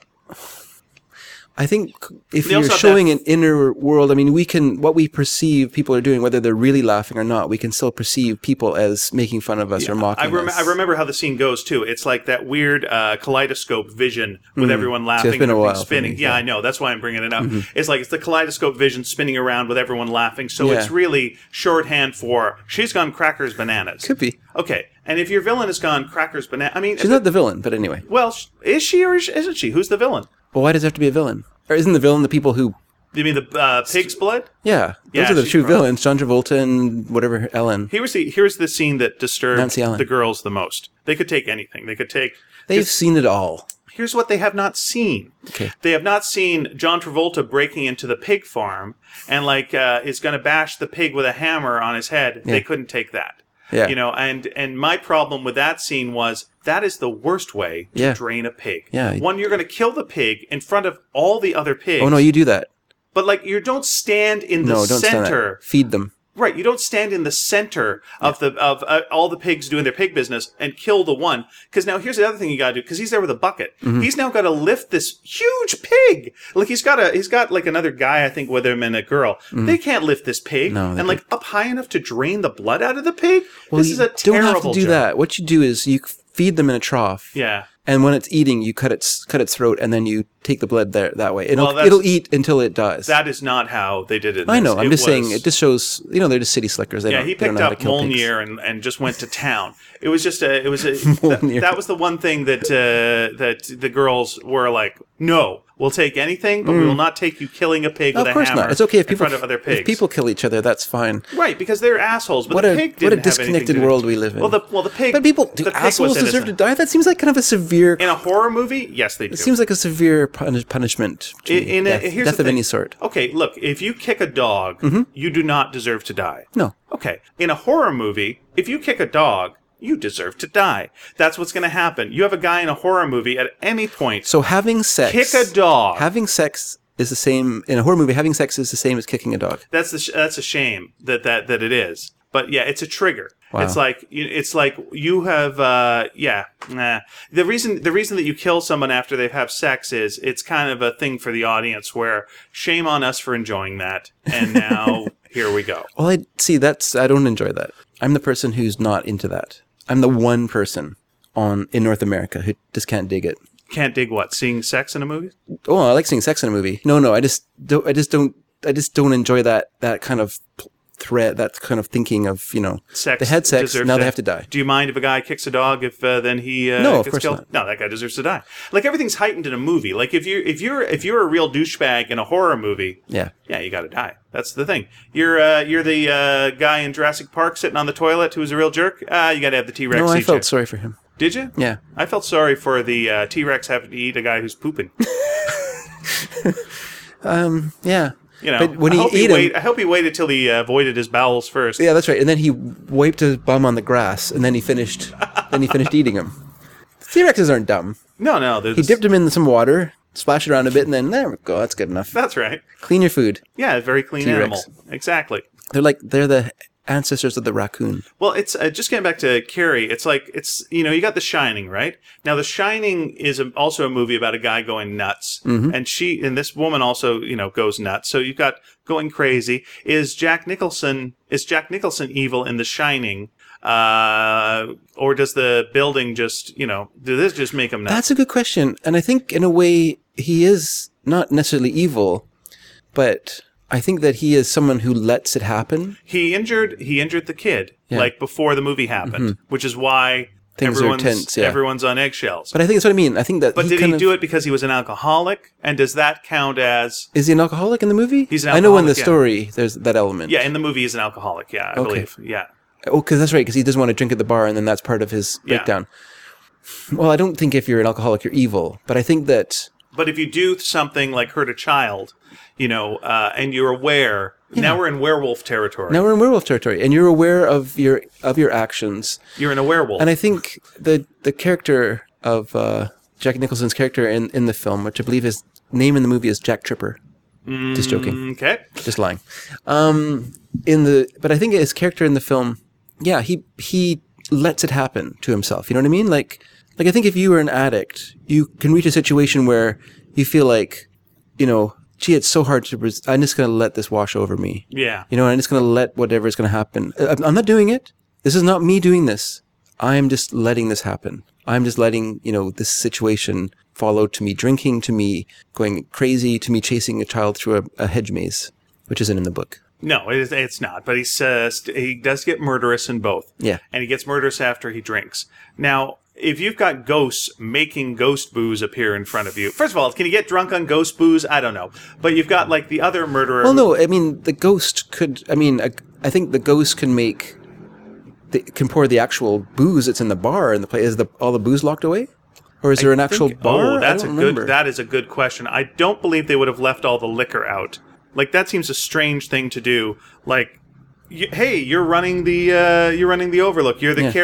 I think if you're showing an inner world, I mean, what we perceive people are doing, whether they're really laughing or not, we can still perceive people as making fun of us or mocking us. I remember how the scene goes, too. It's like that weird kaleidoscope vision with everyone laughing it's been a while spinning. Me, yeah, I know. That's why I'm bringing it up. It's like it's the kaleidoscope vision spinning around with everyone laughing. So it's really shorthand for she's gone crackers bananas. Could be. Okay. And if your villain has gone crackers bananas, I mean... She's not the villain, but anyway. Well, is she or isn't she? Who's the villain? Well, why does it have to be a villain? Or isn't the villain the people who... You mean the pig's blood? Yeah. Those are the true villains. John Travolta and whatever, Ellen. Here's the scene that disturbed the girls the most. They could take anything. They've seen it all. Here's what they have not seen. Okay. They have not seen John Travolta breaking into the pig farm and is going to bash the pig with a hammer on his head. Yeah. They couldn't take that. Yeah. And my problem with that scene was that is the worst way to drain a pig. Yeah. One, you're going to kill the pig in front of all the other pigs. Oh, no, you do that. But you don't stand in the center. Feed them. Right, you don't stand in the center of all the pigs doing their pig business and kill the one. Because now here's the other thing you got to do. Because he's there with a bucket. He's now got to lift this huge pig. Like he's got like another guy I think with him and a girl. They can't lift this pig and up high enough to drain the blood out of the pig. Well, this is a terrible don't have to do that. What you do is you feed them in a trough. Yeah. And when it's eating, you cut its throat, and then you take the blood that way. It'll eat until it dies. That is not how they did it. I know. I'm just saying. It just shows. They're just city slickers. He picked up Mjolnir and just went to town. It was just that was the one thing that the girls were like, no, we'll take anything, but we will not take you killing a pig with a hammer. Of course not. It's okay if in front of other pigs. If people kill each other, that's fine. Right, because they're assholes. But what the pig didn't a disconnected world we live in. Well, the pig. But people, do assholes deserve to die? That seems like kind of a severe. In a horror movie, yes, they do. It seems like a severe punishment. Death of any sort. Okay, look, if you kick a dog, you do not deserve to die. No. Okay, in a horror movie, if you kick a dog, you deserve to die. That's what's going to happen. You have a guy in a horror movie at any point. So having sex, kick a dog. Having sex is the same in a horror movie. Having sex is the same as kicking a dog. That's a shame that it is. But yeah, it's a trigger. Wow. It's like you have The reason that you kill someone after they've had sex is it's kind of a thing for the audience where shame on us for enjoying that. And now here we go. Well, I don't enjoy that. I'm the person who's not into that. I'm the one person in North America who just can't dig it. Can't dig what? Seeing sex in a movie? Oh, I like seeing sex in a movie. No, I just don't enjoy that kind of threat, that kind of thinking of, Sex they had sex, deserves now they death. have to die. Do you mind if a guy kicks a dog if then he No, of gets course killed? not. No, that guy deserves to die. Like everything's heightened in a movie. Like if you're a real douchebag in a horror movie, Yeah. you got to die. That's the thing. You're the guy in Jurassic Park sitting on the toilet who's a real jerk. You got to have the T-Rex. No, I eat felt you. sorry for him. Did you? Yeah. I felt sorry for the T-Rex having to eat a guy who's pooping. Yeah. But when I he hope ate him, I hope he waited till he voided his bowels first. yeah, that's right. And then he wiped his bum on the grass, and then he finished. Eating him. T-Rexes aren't dumb. No. He dipped him in some water, splashed it around a bit, and then there we go. That's good enough. That's right. Clean your food. Yeah, a very clean T-Rex. animal. Exactly. They're the ancestors of the raccoon. Well, it's just getting back to Carrie. It's like you got The Shining, right? Now, The Shining is also a movie about a guy going nuts, and this woman also goes nuts. So you've got going crazy. Is Jack Nicholson evil in The Shining, or does the building just do this just make him nuts? That's a good question, and I think in a way he is not necessarily evil, but I think that he is someone who lets it happen. He injured the kid like before the movie happened, which is why Things are tense, yeah. everyone's on eggshells. But I think that's what I mean. I think that. But did he do it because he was an alcoholic? And does that count as? Is he an alcoholic in the movie? He's an I know in the alcoholic, yeah. story there's that element. Yeah, in the movie he's an alcoholic. Yeah, I believe. Yeah. Oh, because that's right. Because he doesn't want to drink at the bar, and then that's part of his breakdown. Well, I don't think if you're an alcoholic you're evil, but I think that. But if you do something like hurt a child, and you're aware. Now we're in werewolf territory. Now we're in werewolf territory, and you're aware of your actions. You're in a werewolf. And I think the character of Jack Nicholson's character in the film, which I believe his name in the movie is Jack Tripper. Just joking. Okay. Just lying. But I think his character in the film, yeah, he lets it happen to himself. You know what I mean? Like I think if you were an addict, you can reach a situation where you feel like, gee, it's so hard to I'm just going to let this wash over me. Yeah. I'm just going to let whatever is going to happen. I'm not doing it. This is not me doing this. I'm just letting this happen. I'm just letting, this situation follow to me drinking, to me going crazy, to me chasing a child through a hedge maze, which isn't in the book. No, it's not. But he does get murderous in both. Yeah. And he gets murderous after he drinks. Now, if you've got ghosts making ghost booze appear in front of you, first of all, can you get drunk on ghost booze? I don't know. But you've got like the other murderer. Well, no, I mean, the ghost could, I think the ghost can pour the actual booze that's in the bar in the place. Is all the booze locked away? Or is there an actual bar? That is a good question. I don't believe they would have left all the liquor out. Like that seems a strange thing to do. Like, hey, you're running the Overlook. You're the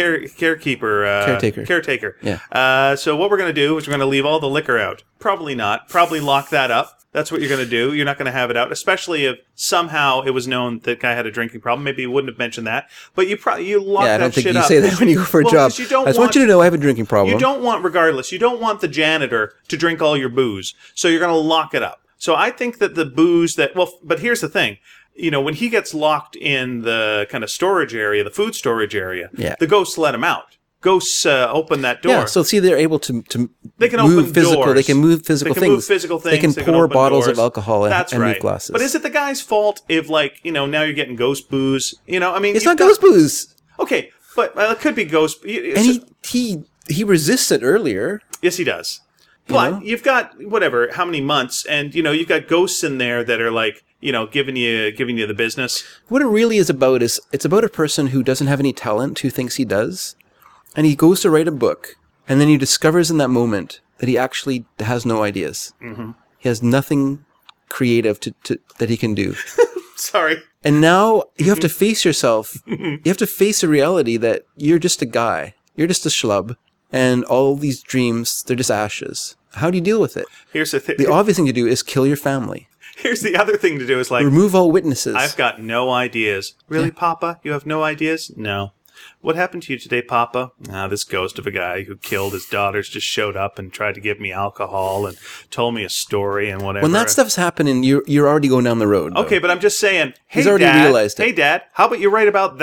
caretaker. Yeah. So what we're going to do is we're going to leave all the liquor out. Probably not. Probably lock that up. That's what you're going to do. You're not going to have it out, especially if somehow it was known that guy had a drinking problem. Maybe he wouldn't have mentioned that. But you lock that shit up. Yeah, I don't think you say that when you go for a job. I just want you to know I have a drinking problem. You don't want the janitor to drink all your booze. So you're going to lock it up. So I think that the booze but here's the thing. When he gets locked in the kind of storage area, the food storage area, the ghosts let him out. Ghosts open that door. Yeah, so see, they're able to they can move open physical. doors. They can move physical things. They can pour bottles of alcohol and move glasses. But is it the guy's fault if, now you're getting ghost booze? It's not ghost booze. Okay, but it could be ghost. And he resisted earlier. Yes, he does. But you've got how many months, and you've got ghosts in there that are like giving you the business. What it really is about is it's about a person who doesn't have any talent who thinks he does, and he goes to write a book, and then he discovers in that moment that he actually has no ideas. Mm-hmm. He has nothing creative that he can do. Sorry. And now you have to face yourself. You have to face a reality that you're just a guy. You're just a schlub. And all these dreams, they're just ashes. How do you deal with it? Here's the thing. The obvious thing to do is kill your family. Here's the other thing to do is remove all witnesses. I've got no ideas. Really, Papa? You have no ideas? No. What happened to you today, Papa? This ghost of a guy who killed his daughters just showed up and tried to give me alcohol and told me a story and whatever. When that stuff's happening, you're already going down the road. Okay, but I'm just saying, hey, He's already realized it. Hey, Dad, how about you write about that?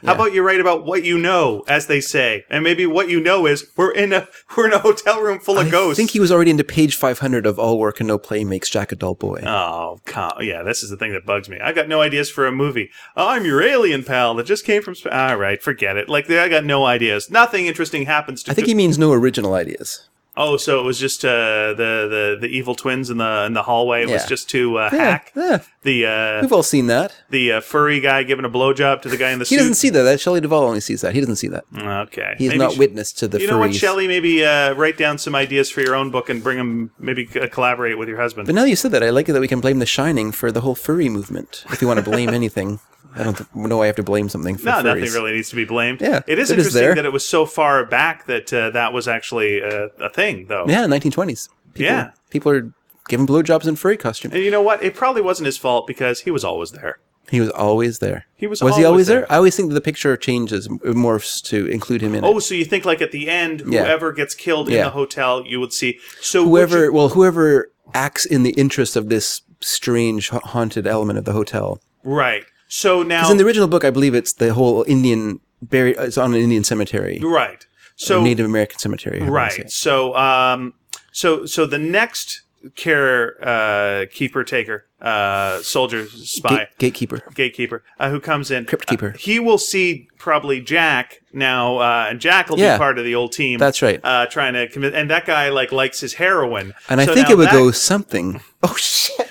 How about you write about what you know, as they say, and maybe what you know is we're in a hotel room full of ghosts. I think he was already into page 500 of All Work and No Play Makes Jack a Dull Boy. Oh, yeah, this is the thing that bugs me. I got no ideas for a movie. Oh, I'm your alien pal that just came from space. All right, forget it. Like, I got no ideas. Nothing interesting happens to I think he means no original ideas. Oh, so it was just the evil twins in the hallway. It was just to hack the. We've all seen that. The furry guy giving a blowjob to the guy in the suit. He doesn't see that. Shelley Duvall only sees that. He doesn't see that. Okay, he's not witness to the. You know what, Shelley? Maybe write down some ideas for your own book and bring them. Maybe collaborate with your husband. But now you said that, I like it that we can blame The Shining for the whole furry movement. If you want to blame anything. I don't know I have to blame something for furries. Nothing really needs to be blamed. Yeah, it is interesting that it was so far back that that was actually a thing, though. Yeah, 1920s. People are giving blowjobs in furry costumes. And you know what? It probably wasn't his fault because he was always there. He was always there. Was he always there? I always think that the picture changes, morphs to include him in it. Oh, so you think like at the end, whoever gets killed in the hotel, you would see. So whoever acts in the interest of this strange haunted element of the hotel. Right. So now, because in the original book, I believe it's the whole Indian it's on an Indian cemetery, right? So Native American cemetery, right? So, so the next keeper taker, soldier, spy, gatekeeper, who comes in, crypt keeper, he will see probably Jack now, and Jack will be part of the old team. That's right. Trying to commit, and that guy likes his heroin, and I think it would go something. Oh shit.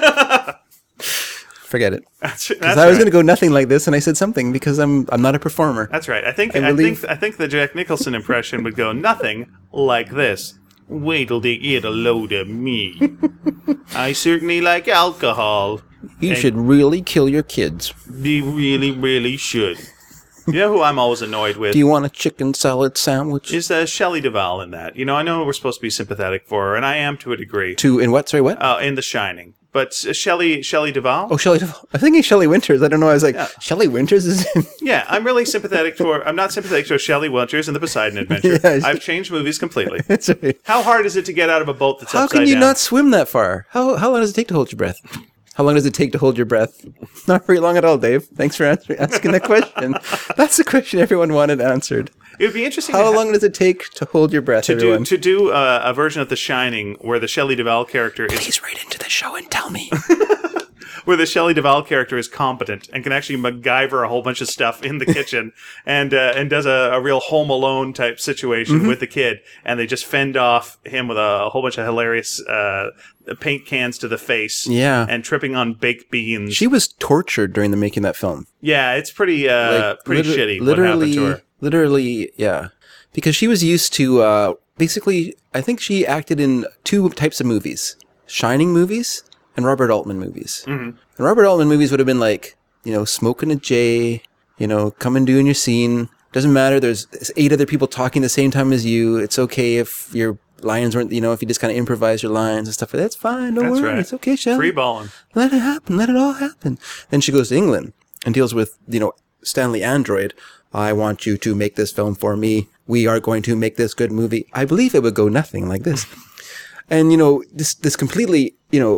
Forget it. Because I was going to go nothing like this, and I said something because I'm not a performer. That's right. I think the Jack Nicholson impression would go nothing like this. Wait till they get a load of me. I certainly like alcohol. You should really kill your kids. You really, really should. You know who I'm always annoyed with? Do you want a chicken salad sandwich? Is Shelley Duvall in that? You know, I know we're supposed to be sympathetic for her, and I am to a degree. In what? Sorry, what? In The Shining. But Shelley Duvall? Oh, Shelley Duvall. I think it's Shelley Winters. I don't know. I was like, Shelley Winters is in... Yeah, I'm really sympathetic to her. I'm not sympathetic to Shelley Winters in The Poseidon Adventure. I've changed movies completely. That's right. How hard is it to get out of a boat that's upside down? How can you not swim that far? How long does it take to hold your breath? How long does it take to hold your breath? Not very long at all, Dave. Thanks for asking that question. That's the question everyone wanted answered. It would be interesting. How long does it take to hold your breath, everyone? To do a version of The Shining where the Shelley Duvall character is... Please write into the show and tell me. Where the Shelley Duvall character is competent and can actually MacGyver a whole bunch of stuff in the kitchen and does a real Home Alone type situation with the kid, and they just fend off him with a whole bunch of hilarious paint cans to the face, and tripping on baked beans. She was tortured during the making of that film. Yeah, it's pretty shitty what happened to her. Literally, yeah, because she was used to basically. I think she acted in two types of movies: Shining movies and Robert Altman movies. Mm-hmm. And Robert Altman movies would have been like, smoking a J, come and doing your scene. Doesn't matter. There's 8 other people talking the same time as you. It's okay if your lines weren't, if you just kind of improvise your lines and stuff. That's fine. Don't worry. Right. It's okay, Shelley. Free balling. Let it happen. Let it all happen. Then she goes to England and deals with, Stanley Android. I want you to make this film for me. We are going to make this good movie. I believe it would go nothing like this. And, this completely,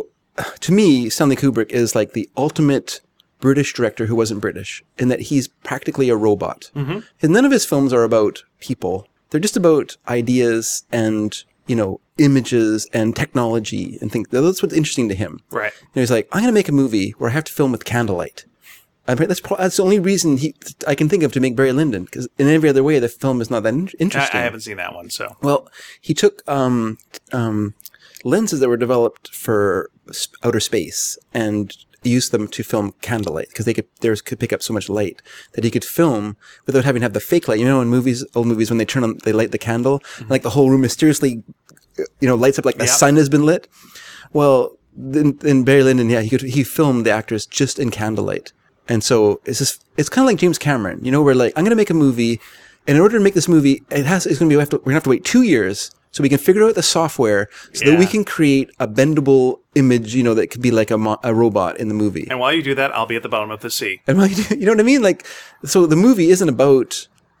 to me, Stanley Kubrick is like the ultimate British director who wasn't British, in that he's practically a robot. Mm-hmm. And none of his films are about people. They're just about ideas and, images and technology and things. That's what's interesting to him. Right. And he's like, I'm going to make a movie where I have to film with candlelight. I mean, that's the only reason I can think of to make Barry Lyndon, because in every other way, the film is not that interesting. I haven't seen that one, so. Well, he took lenses that were developed for outer space and used them to film candlelight, because they could pick up so much light that he could film without having to have the fake light. In old movies, when they light the candle, like the whole room mysteriously, lights up like the sun has been lit. Well, in Barry Lyndon, he filmed the actors just in candlelight. And so it's kind of like James Cameron, where like, I'm going to make a movie, and in order to make this movie, we're going to have to wait 2 years so we can figure out the software so that we can create a bendable image, that could be like a robot in the movie. And while you do that, I'll be at the bottom of the sea. And while you know what I mean? Like, so the movie isn't about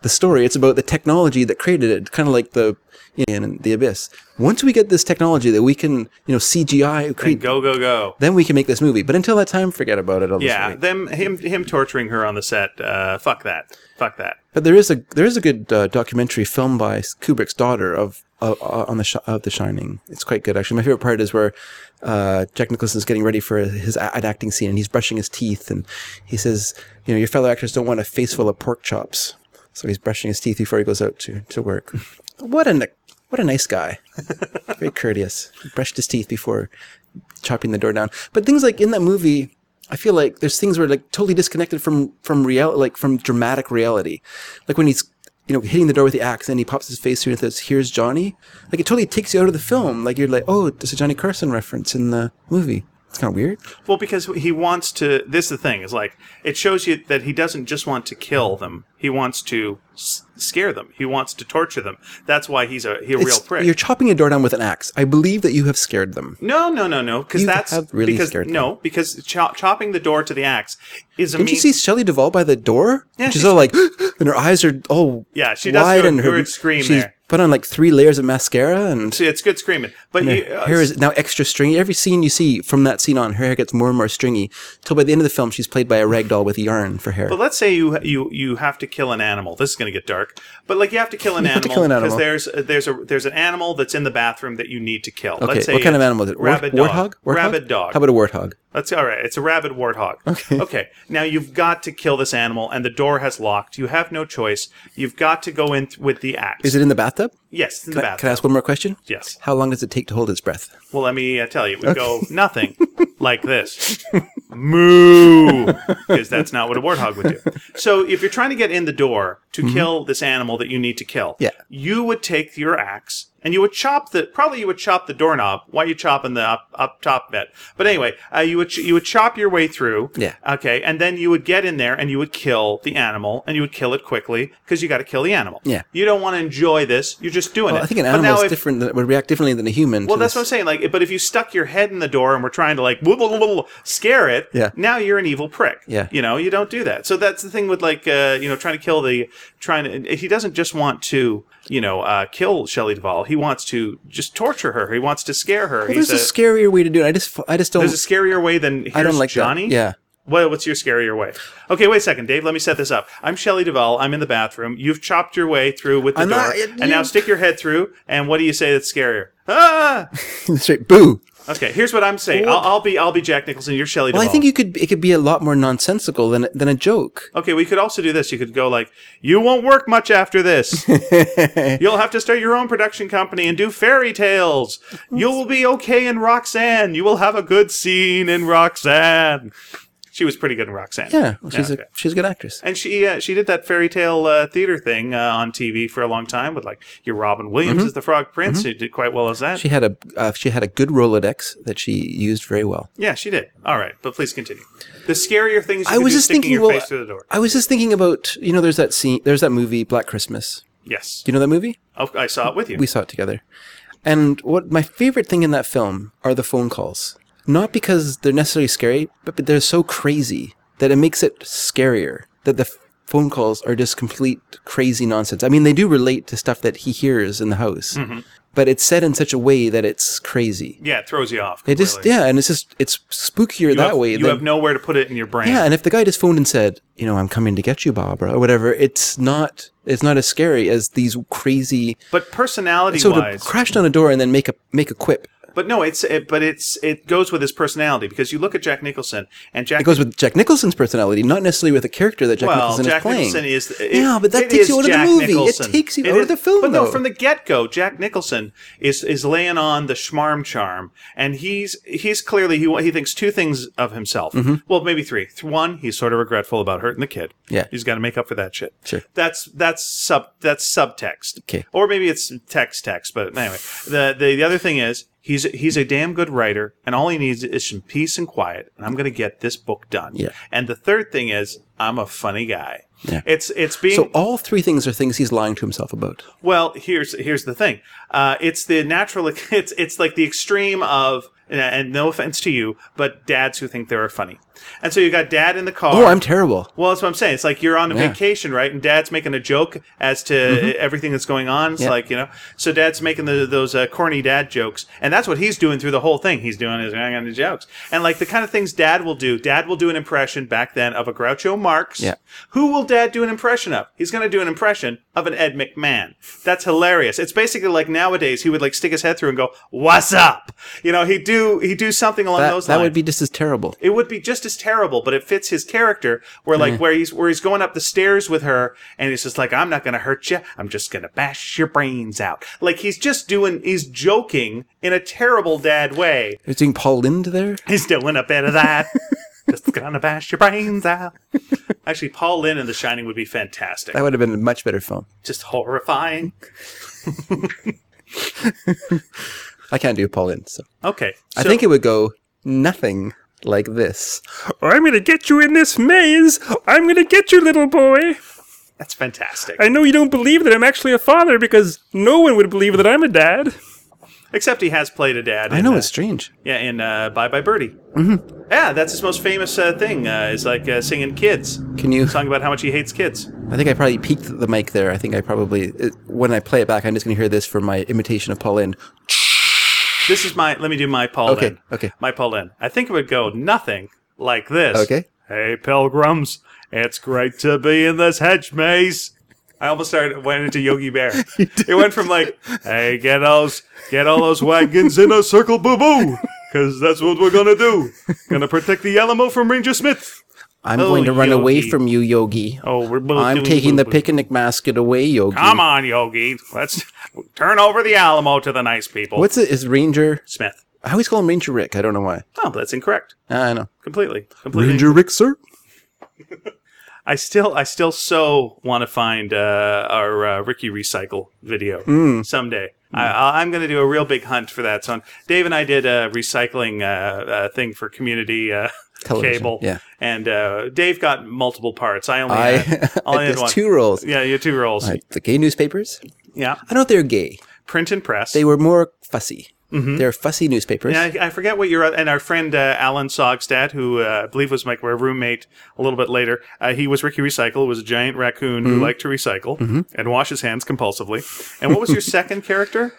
the story. It's about the technology that created it, kind of like the in the Abyss. Once we get this technology that we can, CGI create, go. then we can make this movie. But until that time, forget about it. Yeah, him torturing her on the set. Fuck that. But there is a good documentary film by Kubrick's daughter of The Shining. It's quite good actually. My favorite part is where Jack Nicholson's getting ready for his acting scene, and he's brushing his teeth, and he says, your fellow actors don't want a face full of pork chops, so he's brushing his teeth before he goes out to work. What a nice guy. Very courteous. He brushed his teeth before chopping the door down. But things like in that movie, I feel like there's things where like totally disconnected from reality, like from dramatic reality. Like when he's hitting the door with the axe and he pops his face through and says, "Here's Johnny." Like it totally takes you out of the film. Like you're like, oh, there's a Johnny Carson reference in the movie. It's kind of weird. Well, because he wants to. This is the thing. Is like it shows you that he doesn't just want to kill them. He wants to scare them. He wants to torture them. That's why he's a real prick. You're chopping a door down with an axe. I believe that you have scared them. No. Because scared them. No, because chopping the door to the axe is a. Didn't you see Shelley Duvall by the door? Yeah, she's all like, and her eyes are all she does wide, do a and her good scream she's there. Put on like 3 layers of mascara, and See, it's good screaming. But her hair is now extra stringy. Every scene you see from that scene on, her hair gets more and more stringy. Till by the end of the film, she's played by a rag doll with yarn for hair. But let's say you have to kill an animal. This is going to get dark. But like you have to kill an animal because there's an animal that's in the bathroom that you need to kill. Okay, Let's say what kind of animal is it? Rabid Warthog? dog. Rabid dog. How about a warthog? That's all right. It's a rabid warthog. Okay. Now you've got to kill this animal, and the door has locked. You have no choice. You've got to go in with the axe. Is it in the bathtub? Yes, in the bathtub. Can I ask one more question? Yes. How long does it take to hold its breath? Well, let me tell you. We go nothing like this. Moo! Because that's not what a warthog would do. So if you're trying to get in the door to kill this animal that you need to kill, you would take your axe and you would chop the doorknob while you're chopping the up top bit. But anyway, you would chop your way through. Yeah. Okay, and then you would get in there and you would kill the animal, and you would kill it quickly because you got to kill the animal. Yeah. You don't want to enjoy this. You're just doing it. I think an animal is different. Would react differently than a human. Well, that's what I'm saying. Like, but if you stuck your head in the door and we're trying to like scare it, now you're an evil prick. Yeah. You don't do that. So that's the thing with like trying to kill he doesn't just want to kill Shelley Duvall. He wants to just torture her. He wants to scare her. Well, there's a scarier way to do it. I just don't. There's a scarier way than here's I don't like Johnny. That. Yeah. What's your scarier way? Okay, wait a second, Dave. Let me set this up. I'm Shelley Duvall. I'm in the bathroom. You've chopped your way through with the door, and now stick your head through. And what do you say that's scarier? Ah! Straight boo. Okay, here's what I'm saying. I'll be Jack Nicholson. You're Shelley Duvall. Well, I think it could be a lot more nonsensical than a joke. Okay, we could also do this. You could go like, you won't work much after this. You'll have to start your own production company and do fairy tales. You'll be okay in Roxanne. You will have a good scene in Roxanne. She was pretty good in Roxanne. Yeah, well, she's a good actress. And she did that fairy tale theater thing on TV for a long time with like your Robin Williams as the Frog Prince. She did quite well as that. She had a good Rolodex that she used very well. Yeah, she did. All right, but please continue. The scarier things you could do sticking your face through the door. I was just thinking about there's that movie Black Christmas. Yes. Do you know that movie? Oh, I saw it with you. We saw it together. And what my favorite thing in that film are the phone calls. Not because they're necessarily scary, but they're so crazy that it makes it scarier. That the phone calls are just complete crazy nonsense. I mean, they do relate to stuff that he hears in the house, but it's said in such a way that it's crazy. Yeah, it throws you off. Completely. And it's spookier that way. You have nowhere to put it in your brain. Yeah, and if the guy just phoned and said, I'm coming to get you, Barbara, or whatever, it's not as scary as these crazy. But personality-wise, so to crash down a door and then make a quip. But no, it goes with his personality because you look at Jack Nicholson and it goes with Jack Nicholson's personality, not necessarily with the character that Jack Nicholson is playing. But that takes you out of the movie. Nicholson. It takes you out of the film. But no, from the get-go, Jack Nicholson is laying on the schmarm charm, and he's clearly he thinks two things of himself. Well, maybe three. One, he's sort of regretful about hurting the kid. Yeah, he's got to make up for that shit. Sure, that's subtext. Okay, or maybe it's text. But anyway, the other thing is. He's a damn good writer, and all he needs is some peace and quiet, and I'm going to get this book done. Yeah. And the third thing is, I'm a funny guy. Yeah. It's being So all three things are things he's lying to himself about. well. Here's the thing. It's the natural. It's like the extreme of. And no offense to you, but dads who think they're funny. And so you got dad in the car. Oh, I'm terrible. Well, that's what I'm saying. It's like you're on a Yeah. vacation, right? And dad's making a joke as to everything that's going on. It's Yeah. like, so dad's making those corny dad jokes. And that's what he's doing through the whole thing. He's doing his jokes. And like the kind of things dad will do an impression back then of a Groucho Marx. Yeah. Who will dad do an impression of? He's going to do an impression of an Ed McMahon. That's hilarious. It's basically like nowadays he would like stick his head through and go, "What's up?" He'd do something along those lines. That would be just as terrible. It would be just as terrible, but it fits his character. Where he's going up the stairs with her, and he's just like, "I'm not going to hurt you. I'm just going to bash your brains out." Like he's joking in a terrible dad way. Is doing Paul Lynde there? He's doing a bit of that. Just gonna bash your brains out. Actually, Paul Lynde in The Shining would be fantastic. That would have been a much better film. Just horrifying. I can't do Paul Lynde, so Okay, I think it would go nothing like this. I'm going to get you in this maze. I'm going to get you, little boy. that's fantastic. I know you don't believe that I'm actually a father because no one would believe that I'm a dad. Except he has played a dad. I know, it's strange. Yeah, in Bye Bye Birdie. Mm-hmm. Yeah, that's his most famous thing. Is like singing "Kids." Can you? Song about how much he hates kids. I think I probably peaked the mic there. I think I probably, when I play it back, I'm just going to hear this for my imitation of Paul Lynde. This is let me do my Paul Lynde. Okay. My Paul Lynde. I think it would go nothing like this. Okay. Hey, pilgrims, it's great to be in this hedge maze. I almost went into Yogi Bear. It went from like, hey, get all those wagons in a circle, boo-boo, because that's what we're going to do. Going to protect the Alamo from Ranger Smith. I'm going to run away Yogi. from you, Yogi. Oh, we're both I'm doing taking the boo-boo. picnic basket away, Yogi. Come on, Yogi. Let's turn over the Alamo to the nice people. What's it? Is Ranger... Smith? I always call him Ranger Rick. I don't know why. Oh, that's incorrect. I know. Completely. Rick, sir? I still so want to find our Ricky Recycle video someday. I'm going to do a real big hunt for that. So Dave and I did a recycling thing for community Television, cable. yeah. And Dave got multiple parts. I only had there's one. 2 rolls. Yeah, you had 2 rolls. The gay newspapers. Yeah. I don't know if they're gay. Print and press. They were more fussy. They're fussy newspapers. Yeah, I forget what and our friend Alan Sogstad, who I believe was my roommate a little bit later, he was Ricky Recycle, was a giant raccoon who liked to recycle and wash his hands compulsively. And what was your second character?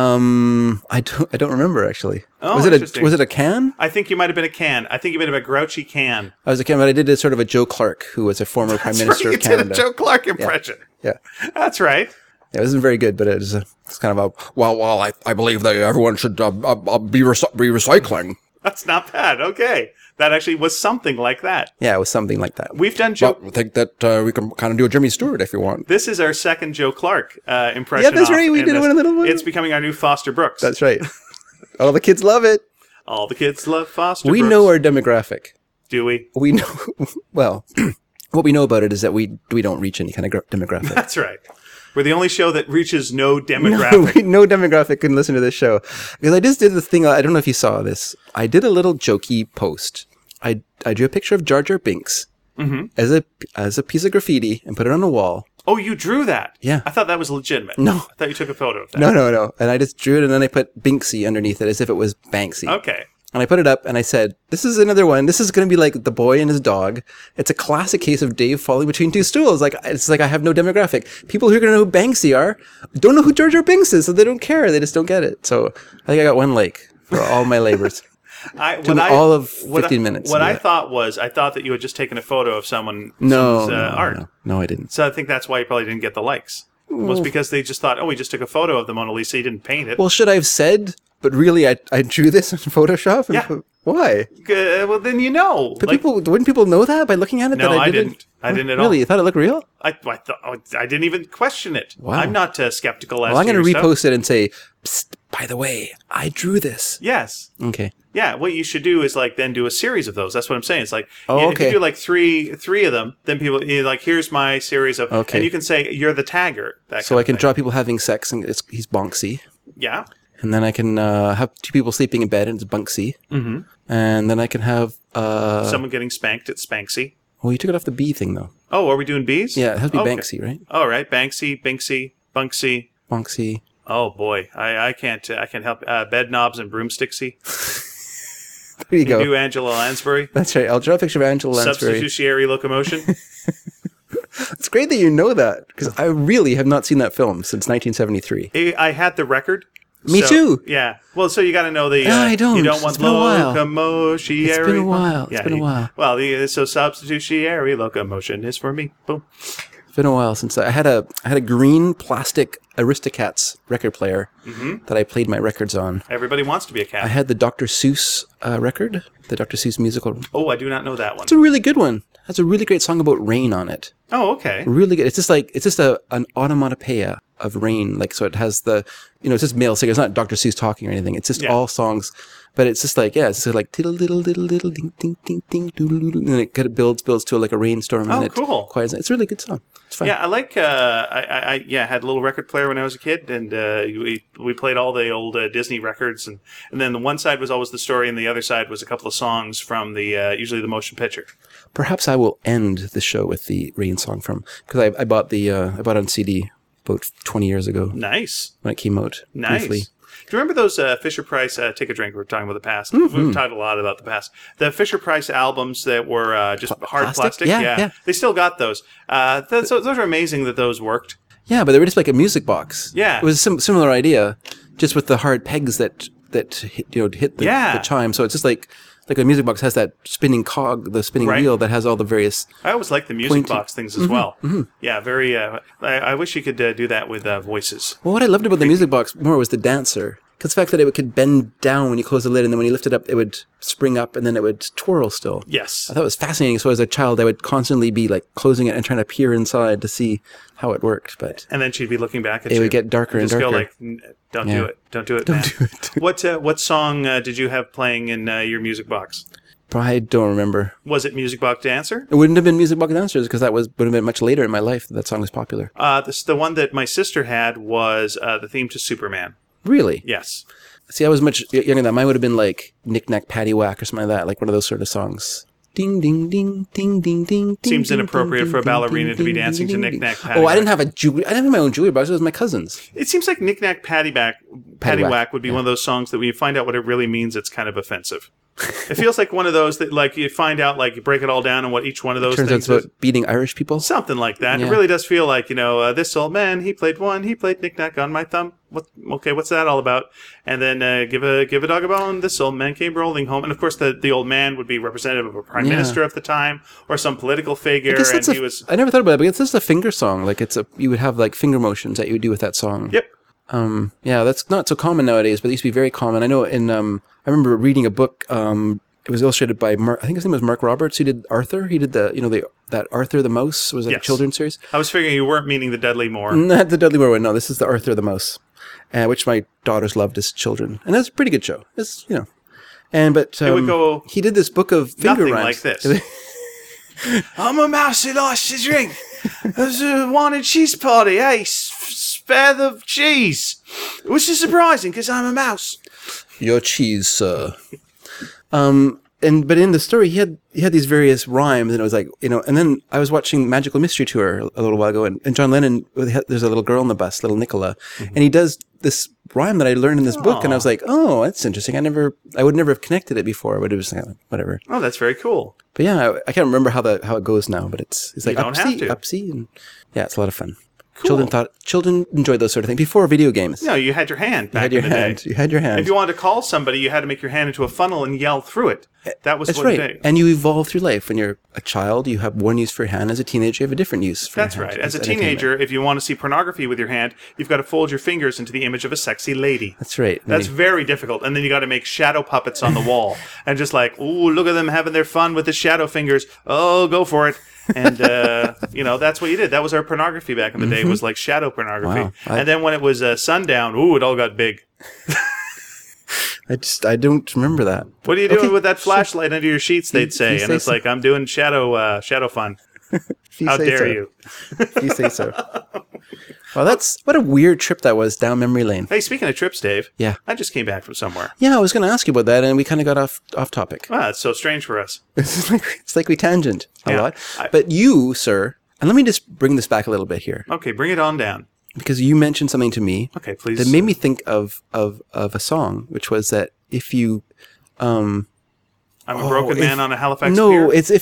I don't remember actually. Oh, was interesting. it a can? I think you might have been a can. I think you might have been a grouchy can. I was a can, but I did a sort of a Joe Clark, who was a former prime minister you of Canada. did a Joe Clark impression. Yeah. That's right. It wasn't very good, but it's kind of a, well, I believe that everyone should be recycling. That's not bad. Okay. That actually was something like that. Yeah, it was something like that. We've done Joe. But I think that we can kind of do a Jimmy Stewart if you want. This is our second Joe Clark impression. Yeah, that's off right. We in did this. one a little one. It's becoming our new Foster Brooks. That's right. All the kids love it. All the kids love Foster We Brooks. know our demographic. Do we? We know, well, what we know about it is that we don't reach any kind of demographic. That's right. We're the only show that reaches no demographic. No demographic can listen to this show. Because I just did the thing, I don't know if you saw this. I did a little jokey post. I drew a picture of Jar Jar Binks as a piece of graffiti and put it on a wall. Oh, you drew that? Yeah. I thought that was legitimate. No. I thought you took a photo of that. No. And I just drew it and then I put Binksy underneath it as if it was Banksy. Okay. And I put it up and I said, this is another one. This is going to be like the boy and his dog. It's a classic case of Dave falling between 2 stools. It's like I have no demographic. People who are going to know who Banksy are don't know who Jar Jar Binks is, so they don't care. They just don't get it. So I think I got 1 like for all my labors. All of 15 minutes. What I thought that you had just taken a photo of someone's art. No, I didn't. So I think that's why you probably didn't get the likes. Was because they just thought, we just took a photo of the Mona Lisa. You didn't paint it. Well, should I have said, but really I drew this in Photoshop? Yeah. Why? Well, then you know. But wouldn't people know that by looking at it? No, that I didn't. I didn't at all. Really? You thought it looked real? I didn't even question it. Wow. I'm not skeptical as Well, I'm to going to your repost stuff. it and say, psst, by the way, I drew this. Yes. Okay. Yeah, what you should do is then do a series of those. That's what I'm saying. It's like Oh, if you okay. do three of them, then people here's my series of, Okay. and you can say you're the tagger. So I can draw people having sex and he's bonksy. Yeah. And then I can have 2 people sleeping in bed and it's bunksy. Mm-hmm. And then I can have... Someone getting spanked at Spanksy. Well, you took it off the B thing, though. Oh, are we doing bees? Yeah, it has to be Okay. Banksy, right? All right, Banksy, Binksy, Bunksy. Bonksy. Oh boy, I can't help. Bed knobs and broomsticksy. There you You go. do Angela Lansbury. That's right. I'll draw a picture of Angela Lansbury. Substitutionary locomotion. It's great that you know that, because I really have not seen that film since 1973. I had the record. Me too. Yeah. Well, so you got to know the. I don't. You don't It's want been a while. locomotionary. It's been a while. It's Yeah, been a while. Well, so substitutionary locomotion is for me. Boom. It's been a while since I had a green plastic Aristocats record player that I played my records on. Everybody wants to be a cat. I had the Dr. Seuss record, the Dr. Seuss musical. Oh, I do not know that one. It's a really good one. It has a really great song about rain on it. Oh, okay. Really good. It's just an onomatopoeia of rain. Like, so it has the, it's just male singing. It's not Dr. Seuss talking or anything. It's just all songs. But it's just like, it's just like tiddle diddle diddle diddle ding ding ding ding doodle doodle, and it kind of builds to like a rainstorm. Oh, and it cool. Quiets. It's a really good song. It's fun. Yeah, I like. I had a little record player when I was a kid, and we played all the old Disney records, and then the one side was always the story, and the other side was a couple of songs from the usually the motion picture. Perhaps I will end the show with the rain song from, because I bought it on CD about 20 years ago Nice, when it came out. nice. Briefly. Do you remember those Fisher Price Take a Drink? We were talking about the past. We've talked a lot about the past. The Fisher Price albums that were just hard plastic. Yeah. They still got those. Those are amazing that those worked. Yeah, but they were just like a music box. Yeah. It was a similar idea, just with the hard pegs that hit the chime. So it's just like a music box has that spinning cog, the spinning Right. wheel that has all the various. I always like the music box things as well. Yeah, very. I wish you could do that with voices. Well, what I loved about the music box more was the dancer. Because the fact that it could bend down when you close the lid, and then when you lift it up, it would spring up, and then it would twirl still. Yes. I thought it was fascinating. So as a child, I would constantly be like closing it and trying to peer inside to see how it worked. But And then she'd be looking back at you. it would get darker and just darker. go like, don't do it. Don't do it, man. do it. What song did you have playing in your music box? I don't remember. Was it Music Box Dancer? It wouldn't have been Music Box Dancers because would have been much later in my life that song was popular. The one that my sister had was the theme to Superman. Really? Yes. See, I was much younger than that. Mine would have been like Knick Knack Paddywhack or something like that, like one of those sort of songs. Ding ding ding ding ding ding. Seems ding, inappropriate ding, for a ding, ballerina ding, to be ding, dancing ding, to ding, Knick Knack ding. Paddywhack. Oh, I didn't have my own jewelry box. It was my cousin's. It seems like Knick Knack Paddywhack would be one of those songs that when you find out what it really means, it's kind of offensive. It feels like one of those that, like, you find out, like, you break it all down and what each one of those Turns out things it's is. about beating Irish people. Something like that. Yeah. It really does feel like, this old man, he played knick-knack on my thumb. What's that all about? And then give a dog a bone. This old man came rolling home. And of course, the old man would be representative of a prime minister of the time or some political figure. And he was. I never thought about it, but it's just a finger song. Like you would have like finger motions that you would do with that song. Yep. Yeah, that's not so common nowadays, but it used to be very common. I know I remember reading a book. It was illustrated by I think his name was Mark Roberts, who did Arthur. He did that Arthur the Mouse was like a children's series. I was figuring you weren't meaning the Dudley Moore. Not the Dudley Moore one. No, this is the Arthur the Mouse, which my daughters loved as children, and that's a pretty good show. It's but would go he did this book of finger nothing rhymes like this. I'm a mouse who likes to drink. There's a wine and cheese party. Hey, spare the cheese. Which is surprising because I'm a mouse. Your cheese, sir. But in the story, he had these various rhymes, and it was like, and then I was watching Magical Mystery Tour a little while ago, and John Lennon, there's a little girl on the bus, little Nicola, and he does this rhyme that I learned in this book, and I was like, oh, that's interesting. I would never have connected it before, but it was like, whatever. Oh, that's very cool. But yeah, I can't remember how it goes now, but it's like You don't have to. upsy, and yeah, it's a lot of fun. Cool. Children enjoyed those sort of things before video games. No, you had your hand back in the day. You had your hand. If you wanted to call somebody, you had to make your hand into a funnel and yell through it. That was That's what right. it did. And you evolve through life. When you're a child, you have one use for your hand. As a teenager, you have a different use for That's your hand. right. As a It's entertainment. teenager, if you want to see pornography with your hand, you've got to fold your fingers into the image of a sexy lady. That's right. That's very difficult. And then you got to make shadow puppets on the wall. And just like, ooh, look at them having their fun with the shadow fingers. Oh, go for it. And, that's what you did. That was our pornography back in the day, was like shadow pornography. Wow. And then when it was sundown, ooh, it all got big. I don't remember that. What are you doing with that flashlight under your sheets, they'd say. you And say it's so. like, I'm doing shadow fun. If you How say dare so. you? If you say so. Well, that's what a weird trip that was down memory lane. Hey, speaking of trips, Dave. Yeah. I just came back from somewhere. Yeah, I was going to ask you about that, and we kind of got off topic. Wow, it's so strange for us. It's like we tangent a Yeah. lot. But you, sir, and let me just bring this back a little bit here, Okay, bring it on down. because you mentioned something to me Okay, please. that made me think of a song, which was that if you I'm a broken man on a Halifax no, pier. it's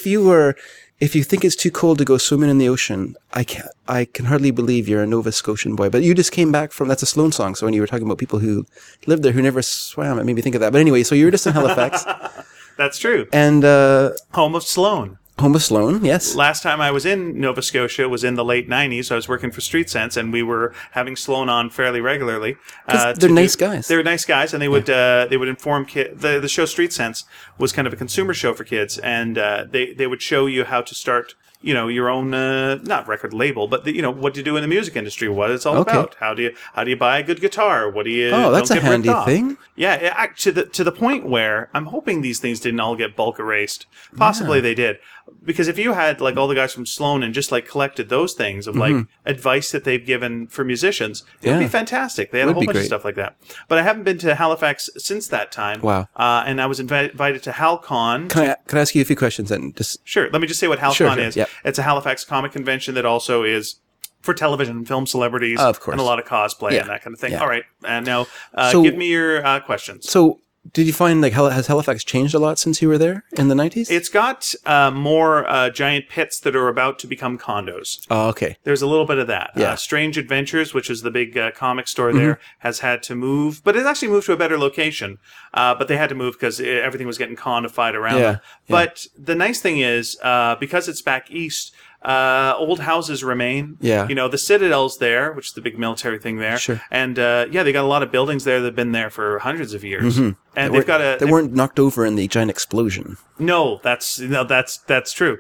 if you think it's too cold to go swimming in the ocean, I can hardly believe you're a Nova Scotian boy. But you just came back from, that's a Sloan song. So when you were talking about people who lived there who never swam, it made me think of that. But anyway, so you were just in Halifax That's true. and Home of Sloan. home of Sloan, yes. Last time I was in Nova Scotia was in the late 90s. I was working for Street Sense, and we were having Sloan on fairly regularly. 'Cause they're nice guys. They're nice guys, and they would inform kids. The show Street Sense was kind of a consumer show for kids, and they would show you how to start, your own not record label, but what to do in the music industry, what it's all Okay. about. How do you buy a good guitar? What do you? Oh, that's don't a get ripped handy off. thing. Yeah, to the point where I'm hoping these things didn't all get bulk erased. Possibly they did. Because if you had like all the guys from Sloan and just like collected those things of like advice that they've given for musicians, it would Yeah. be fantastic. They had a Would whole be bunch of great. stuff like that. But I haven't been to Halifax since that time. Wow. And I was invited to HalCon. Can I ask you a few questions then? Just Sure. Let me just say what HalCon Sure, is. yep. It's a Halifax comic convention that also is for television and film celebrities. Of course. And a lot of cosplay Yeah. and that kind of thing. Yeah. All right. And now So- give me your questions. so. Did you find has Halifax changed a lot since you were there in the 90s? It's got more giant pits that are about to become condos. Oh, okay. There's a little bit of that. Yeah. Strange Adventures, which is the big comic store there, has had to move, but it actually moved to a better location. But they had to move because everything was getting conified around Yeah, them. yeah. But the nice thing is, because it's back east, old houses remain. Yeah. The Citadel's there, which is the big military thing there. Sure. And they got a lot of buildings there that have been there for hundreds of years. And they've got They weren't knocked over in the giant explosion. No, that's true.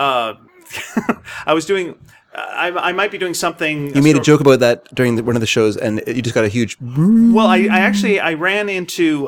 I was doing. I might be doing something. You made a joke about that during one of the shows, and you just got a huge. Well, I ran into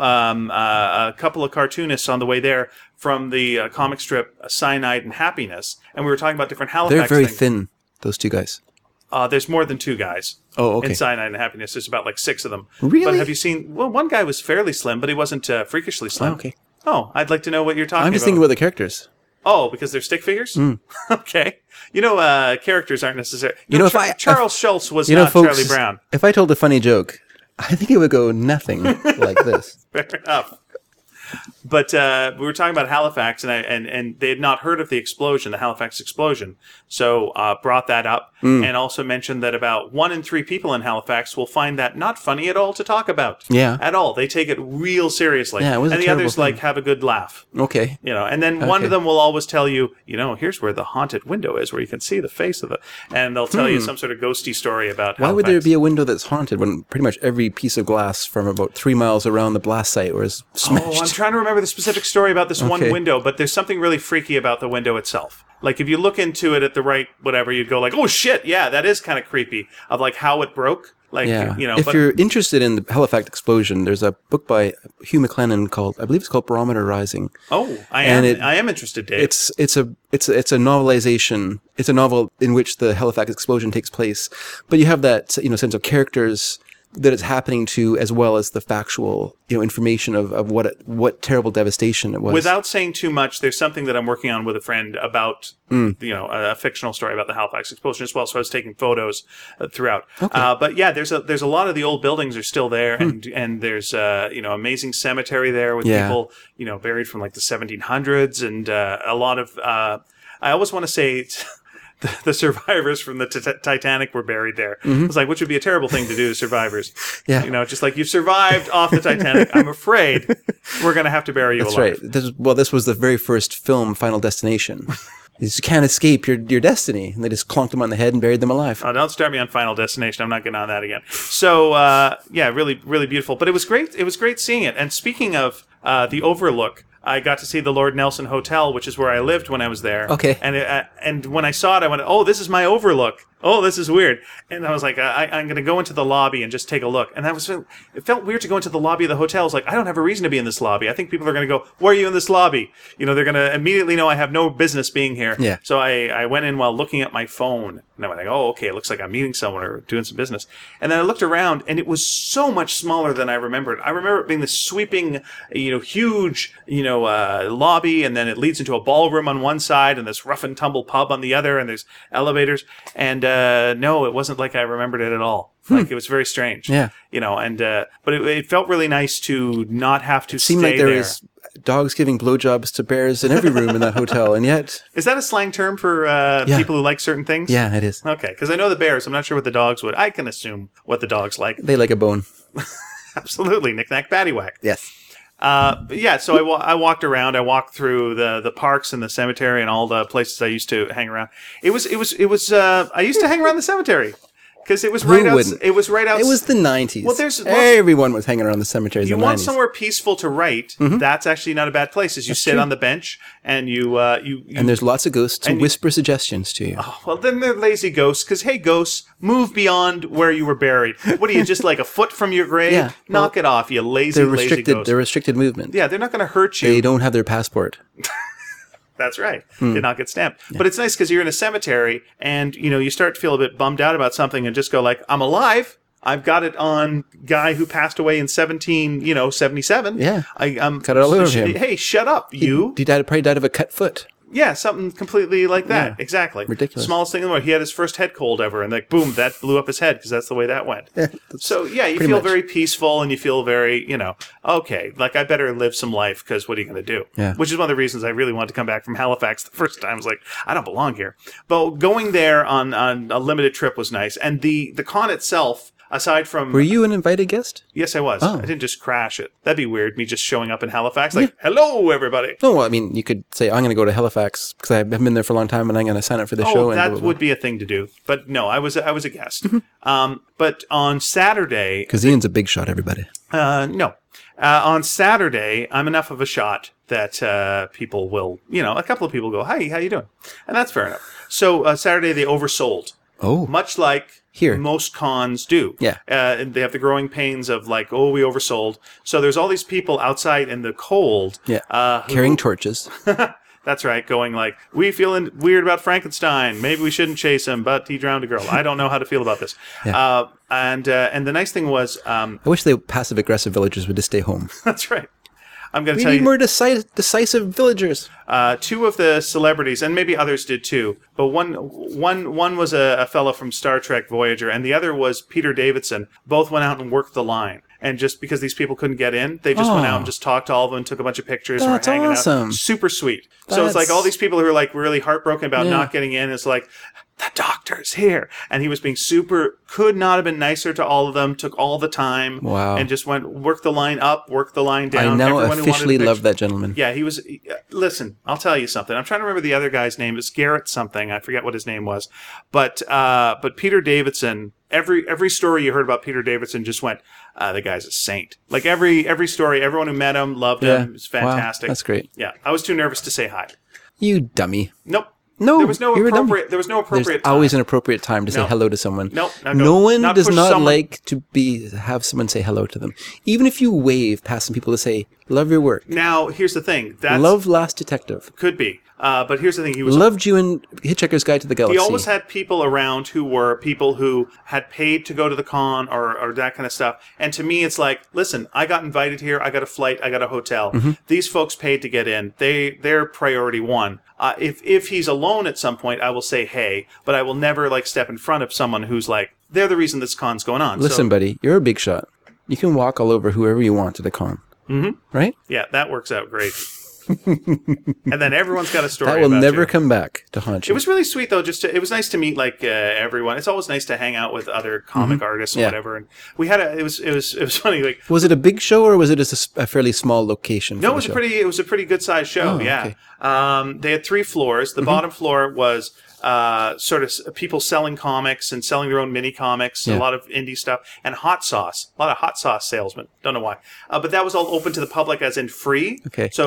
a couple of cartoonists on the way there from the comic strip Cyanide and Happiness, and we were talking about different Halifax They're very things. thin, those two guys. There's more than two guys. Oh, okay. In Cyanide and Happiness, there's about like 6 of them. Really? But have you seen? Well, one guy was fairly slim, but he wasn't freakishly slim. Oh, okay. Oh, I'd like to know what you're talking about. I'm just thinking about the characters. Oh, because they're stick figures? Okay. Characters aren't necessary. Charles Schultz was not folks, Charlie Brown. If I told a funny joke, I think it would go nothing like this. Fair enough. But we were talking about Halifax, and they had not heard of the explosion, the Halifax explosion. So brought that up, and also mentioned that about 1 in 3 people in Halifax will find that not funny at all to talk about. Yeah. At all. They take it real seriously. Yeah, it was a and the terrible others thing. have a good laugh. Okay. And then one of them will always tell you, here's where the haunted window is, where you can see the face of it. And they'll tell you some sort of ghosty story about Why would there Halifax. be a window that's haunted when pretty much every piece of glass from about 3 miles around the blast site was smashed? Oh, I'm trying to remember the specific story about this one Okay. window, but there's something really freaky about the window itself. Like if you look into it at the right whatever, you'd go like, oh shit, yeah, that is kind of creepy of like how it broke. Like, Yeah. but If you're interested in the Halifax explosion, there's a book by Hugh McLennan called, I believe it's called Barometer Rising. I and am interested, Dave. It's a novelization. It's a novel in which the Halifax explosion takes place, but you have that sense of characters that it's happening to, as well as the factual information of what terrible devastation it was. Without saying too much, there's something that I'm working on with a friend about a fictional story about the Halifax explosion as well. So I was taking photos throughout. Okay. But yeah, there's a lot of the old buildings are still there, and there's amazing cemetery there with Yeah. people buried from like the 1700s, and a lot of I always want to say. The survivors from the Titanic were buried there. It's like, which would be a terrible thing to do to survivors. Yeah. Just like you've survived off the Titanic. I'm afraid we're going to have to bury you That's alive. right. This was the very first film, Final Destination. You just can't escape your destiny. And they just clonked them on the head and buried them alive. Oh, don't start me on Final Destination. I'm not getting on that again. So, really, really beautiful. But it was great. It was great seeing it. And speaking of the Overlook, I got to see the Lord Nelson Hotel, which is where I lived when I was there. Okay. And when I saw it, I went, "Oh, this is my Overlook." oh, this is weird. And I was like, I'm going to go into the lobby and just take a look. And it felt weird to go into the lobby of the hotel. I was like, I don't have a reason to be in this lobby. I think people are going to go, why are you in this lobby? You know, they're going to immediately know I have no business being here. Yeah. So I went in while looking at my phone. And I went like, oh, okay, it looks like I'm meeting someone or doing some business. And then I looked around, and it was so much smaller than I remembered. I remember it being this sweeping, huge, lobby, and then it leads into a ballroom on one side and this rough and tumble pub on the other, and there's elevators. And no, it wasn't like I remembered it at all. Like, it was very strange. Yeah. But it felt really nice to not have to Seemed stay like there there. was dogs giving blowjobs to bears in every room in that hotel, and yet... Is that a slang term for people who like certain things? Yeah, it is. Okay, because I know the bears. I'm not sure what the dogs would. I can assume what the dogs like. They like a bone. Absolutely. Knick-knack, paddywhack. Yes. But yeah, so I walked around. I walked through the parks and the cemetery and all the places I used to hang around. It was I used to hang around the cemetery because it was right out. wouldn't? It was right out. It was the 90s. Well, there's lots- everyone was hanging around the cemeteries You in the want 90s. somewhere peaceful to write. That's actually not a bad place. Is you sit true. on the bench and you And there's lots of ghosts to and you- whisper suggestions to you. well, then they're lazy ghosts. Because, hey, ghosts, move beyond where you were buried. What are you, just like a foot from your grave? Yeah, Knock it off, you lazy, They're lazy restricted. ghost. They're restricted movement. Yeah, they're not going to hurt you. They don't have their passport. That's right. Did not get stamped. But it's nice because you're in a cemetery and, you start to feel a bit bummed out about something and just go like, I'm alive. I've got it on guy who passed away in 77. Yeah. I'm Cut it all over him. Hey, shut up, you. He probably died of a cut foot. Yeah, something completely like that. Yeah. Exactly. Ridiculous. Smallest thing in the world. He had his first head cold ever, and like, boom, that blew up his head because that's the way that went. So, yeah, you pretty feel much. very peaceful and you feel very, okay, like I better live some life because what are you going to do? Yeah. Which is one of the reasons I really wanted to come back from Halifax the first time. I was like, I don't belong here. But going there on a limited trip was nice. And the con itself, aside from... Were you an invited guest? Yes, I was. Oh. I didn't just crash it. That'd be weird, me just showing up in Halifax like, hello, everybody. No, well, I mean, you could say, I'm going to go to Halifax because I haven't been there for a long time and I'm going to sign up for the show. And that blah, blah, blah. would be a thing to do. But no, I was a guest. But on Saturday... Because Ian's a big shot, everybody. No. On Saturday, I'm enough of a shot that people will, a couple of people go, hi, how you doing? And that's fair enough. So Saturday, they oversold. Oh. Much like Here. most cons do. Yeah. And they have the growing pains of like, oh, we oversold. So there's all these people outside in the cold. Yeah. Carrying torches. That's right. Going like, we feeling weird about Frankenstein. Maybe we shouldn't chase him, but he drowned a girl. I don't know how to feel about this. Yeah. And the nice thing was, I wish the passive-aggressive villagers would just stay home. that's right. I'm going to We tell need you. more decisive villagers. Two of the celebrities, and maybe others did too, but one was a fellow from Star Trek Voyager, and the other was Peter Davidson. Both went out and worked the line. And just because these people couldn't get in, they just went out and just talked to all of them, took a bunch of pictures, and That's were hanging awesome. out. Super sweet. So it's like all these people who are like really heartbroken about not getting in. It's like, the doctor's here. And he was being could not have been nicer to all of them, took all the time. Wow. And just worked the line up, worked the line down. I now Everyone who wanted a officially picture- love that gentleman. Yeah, he was. Listen, I'll tell you something. I'm trying to remember the other guy's name. It's Garrett something. I forget what his name was. But Peter Davidson. Every story you heard about Peter Davidson just went, the guy's a saint. Like every story, everyone who met him loved him. It was fantastic. Wow, that's great. Yeah, I was too nervous to say hi. You dummy. Nope. No, there was no you're a dummy. appropriate. There was no appropriate. There's time. always an appropriate time to say No. hello to someone. Nope, no, No one not does push not someone- like to have someone say hello to them. Even if you wave past some people to say, love your work. Now here's the thing. That's Love Last Detective. could be. But here's the thing. He was. Loved you in Hitchhiker's Guide to the Galaxy. He always had people around who were people who had paid to go to the con or that kind of stuff. And to me, it's like, listen, I got invited here. I got a flight. I got a hotel. Mm-hmm. These folks paid to get in. They're priority one. If he's alone at some point, I will say, hey, but I will never like step in front of someone who's like, they're the reason this con's going on. Listen, So, buddy, you're a big shot. You can walk all over whoever you want to the con. Mm-hmm. Right? yeah, that works out great. And then everyone's got a story That will about never you. come back to haunt you. It was really sweet though. It was nice to meet like everyone. It's always nice to hang out with other comic artists and Yeah. whatever. And we had it was funny. Like Was it a big show or was it just a fairly small location? no, for the show? it was a pretty good sized show. Oh, Yeah. okay. They had 3 floors. The bottom floor was sort of people selling comics and selling their own mini comics, Yeah. a lot of indie stuff, and hot sauce. A lot of hot sauce salesmen. Don't know why. But that was all open to the public as in free. Okay. So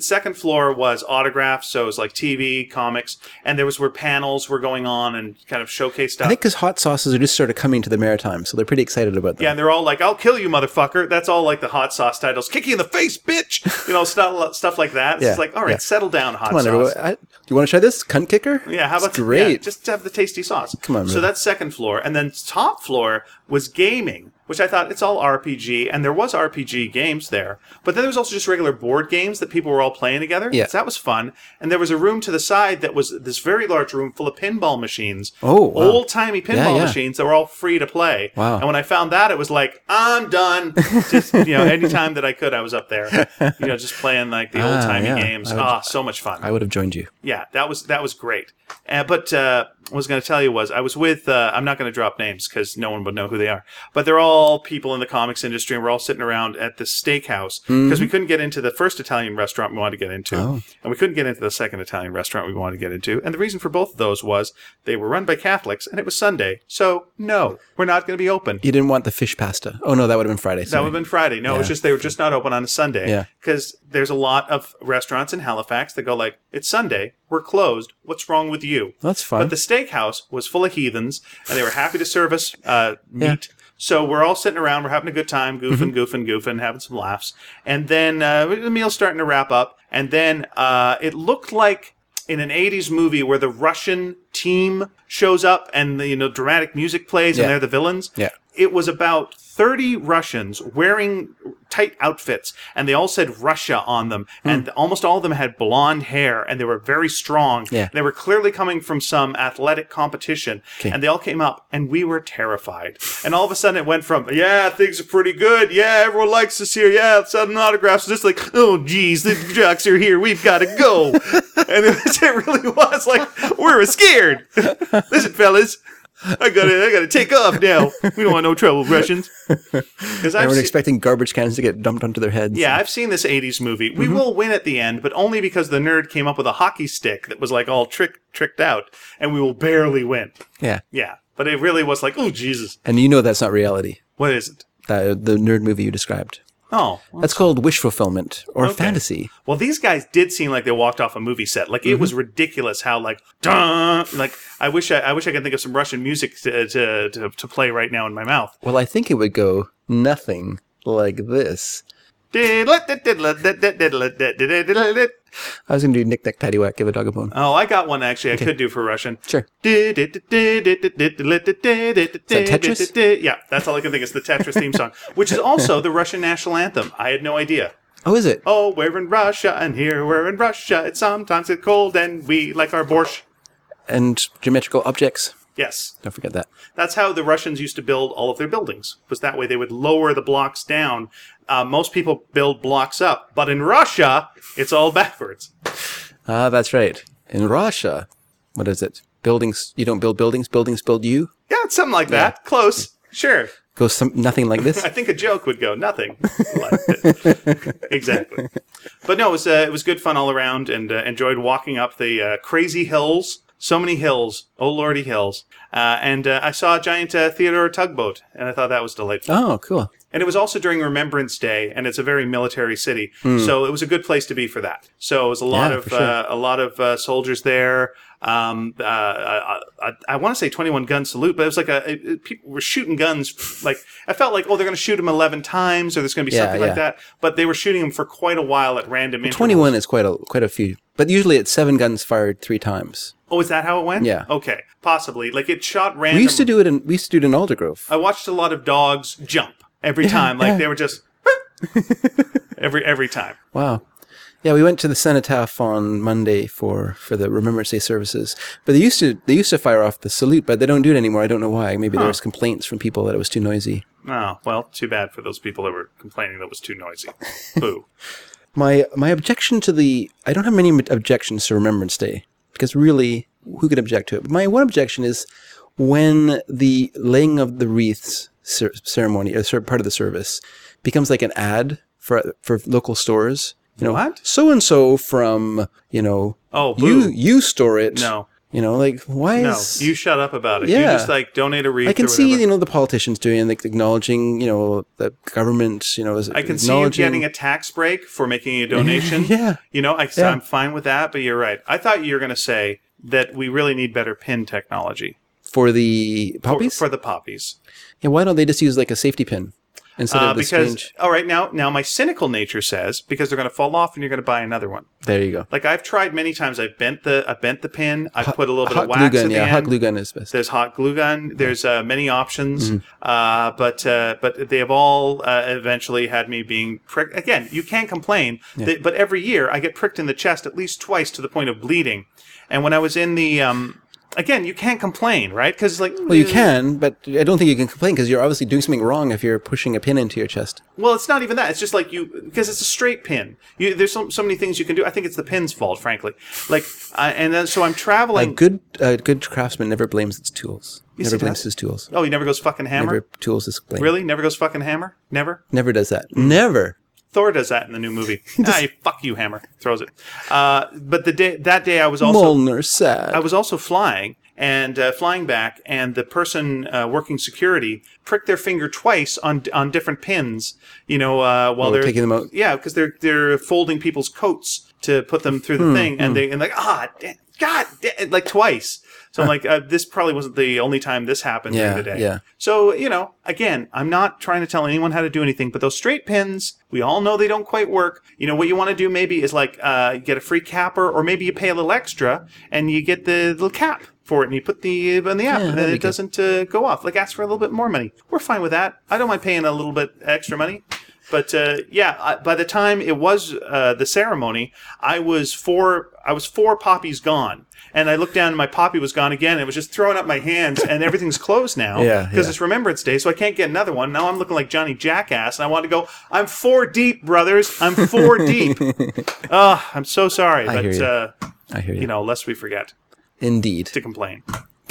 and second floor was autographs, so it was like TV, comics, and there was where panels were going on and kind of showcase stuff. I think because hot sauces are just sort of coming to the Maritime, so they're pretty excited about them. Yeah, and they're all like, "I'll kill you, motherfucker." That's all like the hot sauce titles. "Kick you in the face, bitch." Stuff like that. It's Yeah, just like, all right, yeah. settle down, hot Come on, sauce. everyone. Do you want to try this? Cunt kicker? Yeah, how about It's great. Yeah, just have the tasty sauce. Come on, So man. that's second floor, and then top floor was gaming, which I thought it's all RPG, and there was RPG games there. But then there was also just regular board games that people were all playing together. Yeah. So that was fun. And there was a room to the side that was this very large room full of pinball machines. Oh, wow. Old timey pinball Yeah. machines that were all free to play. Wow. And when I found that, it was like, I'm done. Just anytime that I could, I was up there. Just playing like the old timey yeah. games. So much fun. I would have joined you. Yeah, that was great. But what I was going to tell you was I was with, I'm not going to drop names because no one would know who they are, but they're all people in the comics industry, and we're all sitting around at the steakhouse because we couldn't get into the first Italian restaurant we wanted to get into, and we couldn't get into the second Italian restaurant we wanted to get into. And the reason for both of those was they were run by Catholics, and it was Sunday. So, no, we're not going to be open. You didn't want the fish pasta. Oh, no, that would have been Friday. That Sorry. would have been Friday. No, it was just they were just not open on a Sunday. Yeah. Because there's a lot of restaurants in Halifax that go like, it's Sunday, we're closed, what's wrong with you? That's fine. But the steakhouse was full of heathens, and they were happy to serve us meat. So we're all sitting around, we're having a good time, goofing, having some laughs. And then the meal's starting to wrap up, and then it looked like in an 80s movie where the Russian team shows up and the dramatic music plays and they're the villains. Yeah. It was about 30 Russians wearing tight outfits, and they all said Russia on them, and almost all of them had blonde hair, and they were very strong. Yeah. They were clearly coming from some athletic competition, Okay. and they all came up, and we were terrified. And all of a sudden it went from, yeah, things are pretty good, yeah, everyone likes us here, yeah, let's send autographs, just like, oh, geez, the jocks are here, we've got to go. And it really was like, we're scared. Listen, fellas, I gotta take off now. We don't want no trouble, Russians. Because Everyone expecting garbage cans to get dumped onto their heads. yeah, I've seen this 80s movie. We will win at the end, but only because the nerd came up with a hockey stick that was like all tricked out, and we will barely win. Yeah. Yeah, but it really was like, oh, Jesus. And you know that's not reality. What is it? The nerd movie you described. Oh, well, That's called wish fulfillment or Okay. fantasy. well, these guys did seem like they walked off a movie set. Like, it was ridiculous how, like, dun! Like, I wish I could think of some Russian music to play right now in my mouth. Well, I think it would go nothing like this. I was going to do Knick Knack Paddywhack, give a dog a bone. Oh, I got one actually I could do for Russian. Sure. Tetris? Yeah, that's all I can think is the Tetris theme song, which is also the Russian national anthem. I had no idea. Oh, is it? Oh, we're in Russia, and here we're in Russia. It's sometimes it's cold, and we like our borscht. And geometrical objects. Yes. Don't forget that. That's how the Russians used to build all of their buildings. Was that way they would lower the blocks down. Most people build blocks up, but in Russia, it's all backwards. Ah, that's right. In Russia, what is it? Buildings, you don't build buildings, buildings build you? Yeah, it's something like that. Close. Sure. Goes nothing like this? I think a joke would go nothing. Like it. Exactly. But no, it was good fun all around, and enjoyed walking up the crazy hills. So many hills. Oh, lordy hills. And I saw a giant Theodore tugboat, and I thought that was delightful. Oh, cool. And it was also during Remembrance Day, and it's a very military city, so it was a good place to be for that. So it was a lot of soldiers there. I want to say 21 gun salute, but it was like people were shooting guns. Like I felt like, they're going to shoot them 11 times, or there's going to be something like that. But they were shooting them for quite a while at random intervals. 21 is quite a few, but usually it's 7 guns fired 3 times. Oh, is that how it went? Yeah. Okay, possibly. Like it shot random. We used to do it in Aldergrove. I watched a lot of dogs jump every time. Like they were just every time. Wow. Yeah, we went to the Cenotaph on Monday for the Remembrance Day services. But they used to fire off the salute, but they don't do it anymore. I don't know why. Maybe there was complaints from people that it was too noisy. Oh, well, too bad for those people that were complaining that it was too noisy. Boo. My objection to I don't have many objections to Remembrance Day, because really, who could object to it? But my one objection is when the laying of the wreaths ceremony, or part of the service, becomes like an ad for local stores. What? So and so from Oh, boo. you store it. No. You know, like why No, is you shut up about it. You Yeah. just like donate a wreath. I can or see, whatever. you know, the politicians doing, like, acknowledging, you know, the government, you know, is I can see you acknowledging. getting a tax break for making a donation. Yeah. You know, Yeah. I'm fine with that, but you're right. I thought you were going to say that we really need better pin technology For the poppies? for the poppies. Yeah, why don't they just use, like, a safety pin instead of the Because, strange... all right, now my cynical nature says, because they're going to fall off and you're going to buy another one. There you go. Like I've tried many times. I bent the pin. I put a little bit Hot of glue wax gun, at the yeah. end. Hot glue gun is best. There's hot glue gun. There's many options, Mm-hmm. but they have all eventually had me being pricked. Again, you can't complain. But every year I get pricked in the chest at least twice to the point of bleeding. And when I was in the again, you can't complain, right? Because like, Well, you can, but I don't think you can complain because you're obviously doing something wrong if you're pushing a pin into your chest. Well, it's not even that. It's just like because it's a straight pin. There's so many things you can do. I think it's the pin's fault, frankly. Like, and then so I'm A traveling. good craftsman never blames its tools. Yes, Never he blames does. his tools. Oh, he never goes fucking hammer. Never tools is blamed. Really? Never goes fucking hammer? Never? Never does that. Hmm. Never. Thor does that in the new movie. Fuck you, hammer. Throws it. But that day I was also Molnar sad. I was also flying and flying back, and the person working security pricked their finger twice on different pins. You know, while they're taking them out. Yeah, because they're folding people's coats to put them through the thing, and like twice. So I'm like, this probably wasn't the only time this happened during the day. Yeah. So, you know, again, I'm not trying to tell anyone how to do anything, but those straight pins, we all know they don't quite work. You know, what you want to do maybe is like get a free capper, or maybe you pay a little extra and you get the little cap for it and you put the on the app and then that'd be it doesn't go off. Like ask for a little bit more money. We're fine with that. I don't mind paying a little bit extra money. But by the time it was the ceremony, I was four poppies gone. And I looked down and my poppy was gone again. It was just throwing up my hands, and everything's closed now because it's Remembrance Day, so I can't get another one. Now I'm looking like Johnny Jackass, and I want to go, I'm 4 deep, brothers. I'm 4 deep. I'm so sorry. I hear you. You know, lest we forget Indeed. to complain.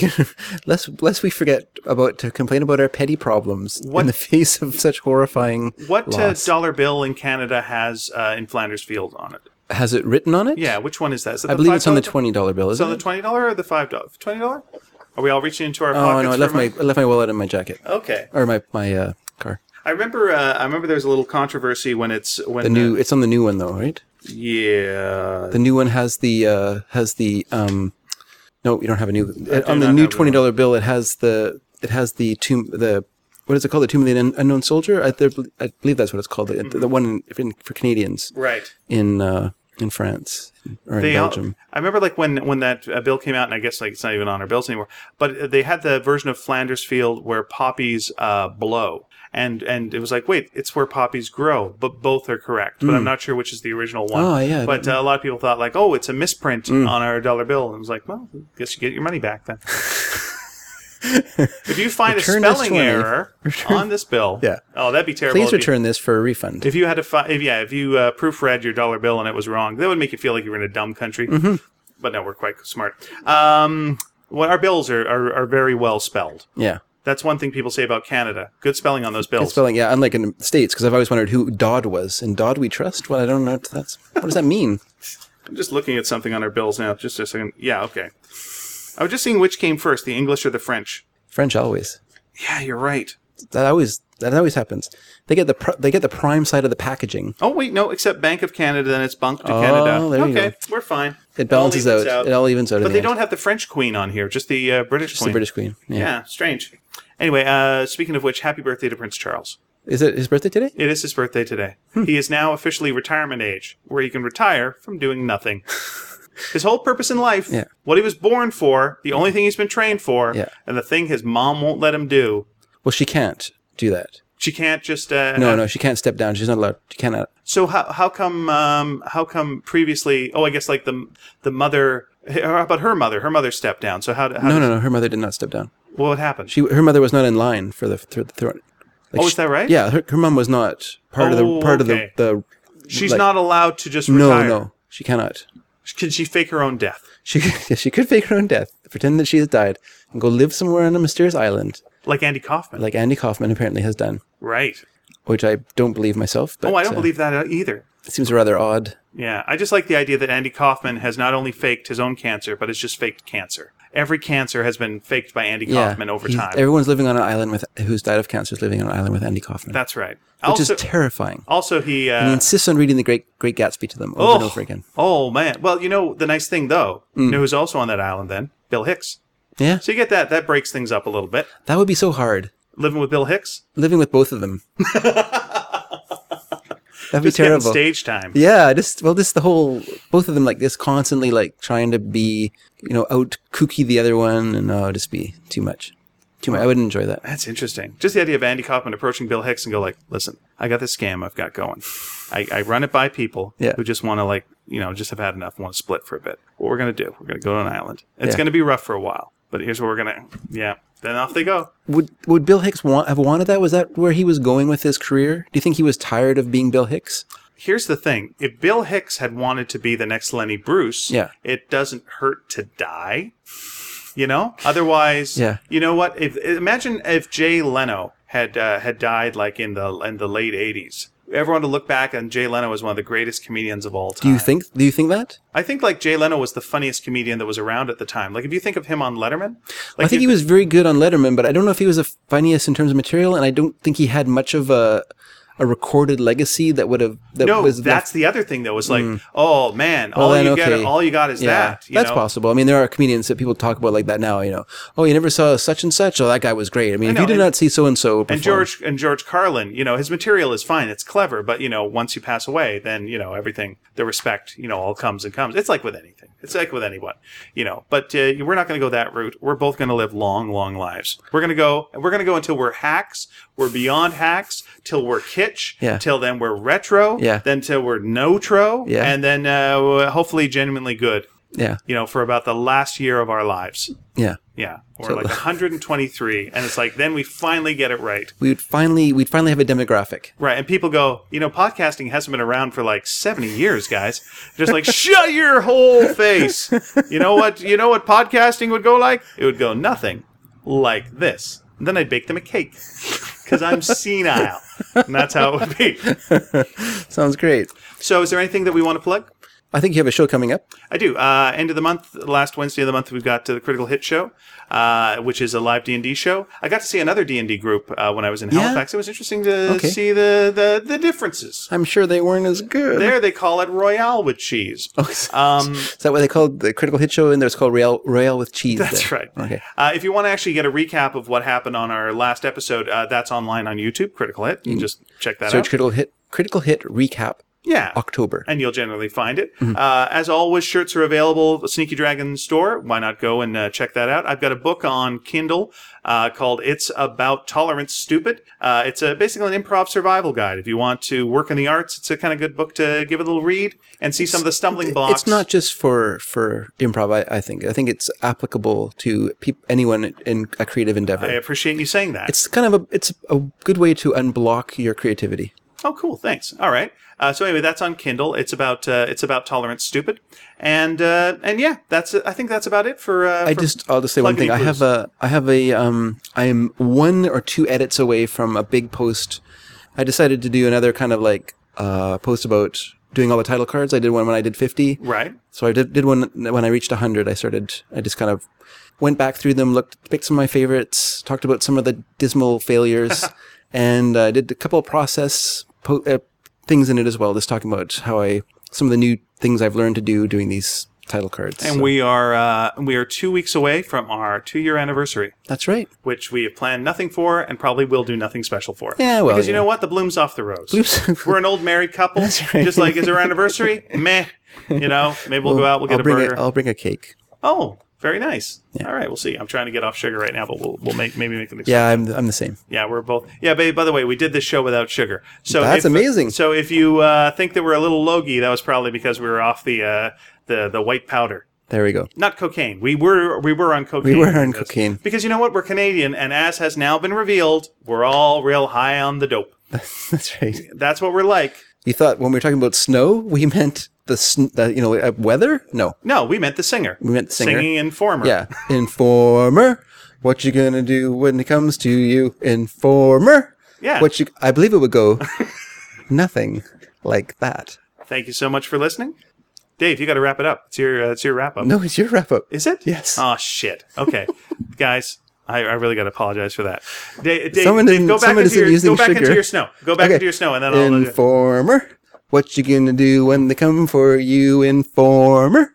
lest we forget to complain about our petty problems in the face of such horrifying What loss. dollar bill in Canada has in Flanders Field on it? Has it written on it? Yeah, which one is that? Is it I the believe it's on the $5 $20 bill, Is isn't it on it? the $20 or the $5? $20? Are we all reaching into our Oh pockets? no, I for left my wallet in my jacket Okay. or my car. I remember there's a little controversy when it's when The new it's on the new one though, right? yeah. The new one has the no, you don't have a new on the not new have one. $20 bill. It has the tomb what is it called? The Tomb of the Unknown Soldier. I believe that's what it's called. The one for Canadians Right. in France or in Belgium. I remember like when that bill came out, and I guess like it's not even on our bills anymore. But they had the version of Flanders Field where poppies blow, and it was like, wait, it's where poppies grow, but both are correct. But I'm not sure which is the original one. Oh, yeah. But a lot of people thought like, oh, it's a misprint on our dollar bill, and I was like, well, I guess you get your money back then. If you find Return a this spelling 20. error on this bill, Yeah. oh, that'd be terrible. Please if you- return this for a refund. If you had to, if you proofread your dollar bill and it was wrong, that would make you feel like you were in a dumb country. Mm-hmm. But no, we're quite smart. Our bills are very well spelled. Yeah. That's one thing people say about Canada. Good spelling on those bills. Good spelling, yeah, unlike in the States, because I've always wondered who Dodd was. In Dodd we trust? Well, I don't know. What does that mean? I'm just looking at something on our bills now. Just a second. Yeah, okay. I was just seeing which came first, the English or the French. French always. Yeah, you're right. That always happens. They get the prime side of the packaging. Oh, wait, no, except Bank of Canada, then it's Banque de Canada. there you Okay, go. we're fine. It balances all evens out. It all evens out. in But the they end. don't have the French queen on here, just the British It's queen. the British Queen. Yeah. Yeah, strange. Anyway, speaking of which, happy birthday to Prince Charles. Is it his birthday today? It is his birthday today. He is now officially retirement age, where he can retire from doing nothing. His whole purpose in life, Yeah. what he was born for, the only thing he's been trained for, Yeah. and the thing his mom won't let him do. Well, she can't do that. She can't just No, she can't step down. She's not allowed. She cannot. So how come previously? Oh, I guess like the mother. How about her mother? Her mother stepped down. So how No. Her mother did not step down. What would Her mother was not in line for the throne. Like Oh, is that right? Yeah, her mom was not part of okay. the. She's like- not allowed to just retire. No, she cannot. Can she fake her own death? She could fake her own death, pretend that she has died, and go live somewhere on a mysterious island, Like Andy Kaufman. like Andy Kaufman apparently has done, Right. which I don't believe myself. But, Oh, I don't believe that either. It seems rather odd. Yeah, I just like the idea that Andy Kaufman has not only faked his own cancer, but has just faked cancer. Every cancer has been faked by Andy Kaufman over time. Everyone's living on an island who's died of cancer is living on an island with Andy Kaufman. That's right. Which is terrifying. Also, he insists on reading the Great Gatsby to them over and over again. Oh, man. Well, the nice thing, though, you know who's also on that island then? Bill Hicks. Yeah. So you get that. That breaks things up a little bit. That would be so hard. Living with Bill Hicks? Living with both of them. That'd be Just getting terrible. stage time. Yeah, just the whole, both of them like this constantly like trying to be, out kooky the other one, and it'd just be too much. Too much. I wouldn't enjoy that. That's interesting. Just the idea of Andy Kaufman approaching Bill Hicks and go like, listen, I got this scam I've got going. I run it by people who just want to just have had enough and want to split for a bit. What we're going to do, we're going to go to an island. It's going to be rough for a while, but here's what we're going to, then off they go. Would Bill Hicks have wanted that? Was that where he was going with his career? Do you think he was tired of being Bill Hicks? Here's the thing. If Bill Hicks had wanted to be the next Lenny Bruce, it doesn't hurt to die. Otherwise, you know what? Imagine if Jay Leno had died like in the late 80s. Everyone would look back on Jay Leno as one of the greatest comedians of all time. Do you think that? I think like Jay Leno was the funniest comedian that was around at the time. Like if you think of him on Letterman, I think he was very good on Letterman, but I don't know if he was the funniest in terms of material, and I don't think he had much of a recorded legacy that would have. That's the other thing though. Was like, oh man, all you got is that. That's possible. I mean, there are comedians that people talk about like that now. Oh, you never saw such and such. Oh, that guy was great. I mean, if you did not see so and so, and George Carlin, his material is fine. It's clever, but once you pass away, then everything, the respect, all comes and comes. It's like with anything. It's like with anyone, But we're not going to go that route. We're both going to live long, long lives. We're going to go until we're hacks. We're beyond hacks. Till we're kitsch. Yeah. Till then we're retro. Yeah. Then till we're no-tro. Yeah. And then hopefully genuinely good. Yeah. For about the last year of our lives. Yeah. Yeah. Or like 123. And it's like, then we finally get it right. We'd finally have a demographic. Right. And people go, podcasting hasn't been around for like 70 years, guys. Just like, shut your whole face. You know what podcasting would go like? It would go nothing like this. And then I'd bake them a cake. Because I'm senile. And that's how it would be. Sounds great. So is there anything that we want to plug? I think you have a show coming up. I do. End of the month, last Wednesday of the month, we've got the Critical Hit Show, which is a live D&D show. I got to see another D&D group when I was in Halifax. It was interesting to see the differences. I'm sure they weren't as good. There, they call it Royale with cheese. Is that what they called the Critical Hit Show? And there's called Royale with cheese. That's right. Okay. If you want to actually get a recap of what happened on our last episode, that's online on YouTube, Critical Hit. You can just check that out. Search Critical Hit Recap. Yeah. October. And you'll generally find it. As always, shirts are available at Sneaky Dragon store. Why not go and check that out? I've got a book on Kindle called It's About Tolerance Stupid. It's basically an improv survival guide. If you want to work in the arts, it's a kind of good book to give a little read and see some of the stumbling blocks. It's not just for improv, I think. I think it's applicable to anyone in a creative endeavor. I appreciate you saying that. It's kind of it's a good way to unblock your creativity. Oh, cool. Thanks. All right. So anyway, that's on Kindle. It's about Tolerance Stupid, and yeah, I think that's about it for. I'll just say one thing. I am 1 or 2 edits away from a big post. I decided to do another kind of like post about doing all the title cards. I did one when I did 50. Right. So I did one when I reached 100. I just kind of went back through them, picked some of my favorites, talked about some of the dismal failures, and I did a couple of process things in it as well, just talking about some of the new things I've learned to do doing these title cards. And we are 2 weeks away from our 2-year anniversary. That's right. Which we have planned nothing for and probably will do nothing special for. Yeah, well, because you know what? The bloom's off the rose. We're an old married couple. That's right. Just like, is our anniversary? Meh. Maybe we'll go out, we'll get a burger. I'll bring a cake. Oh, very nice. Yeah. All right, we'll see. I'm trying to get off sugar right now, but we'll maybe make them. Yeah, I'm the same. Yeah, we're both. Yeah, babe. By the way, we did this show without sugar. So that's amazing. So if you think that we're a little logy, that was probably because we were off the white powder. There we go. Not cocaine. We were on cocaine. We were on cocaine because you know what? We're Canadian, and as has now been revealed, we're all real high on the dope. That's right. That's what we're like. You thought when we were talking about snow, we meant the weather? No, we meant the singer. We meant the singer. Singing Informer. Yeah, Informer. What you gonna do when it comes to you, Informer? Yeah. I believe it would go nothing like that. thank you so much for listening. Dave, you got to wrap it up. It's your wrap up. No, it's your wrap up. Is it? Yes. Oh, shit. Okay. Guys, I really got to apologize for that. Dave, Someone Dave, go back, into your snow. Go back into your snow, and then I'll... Informer. What you gonna do when they come for you, Informer?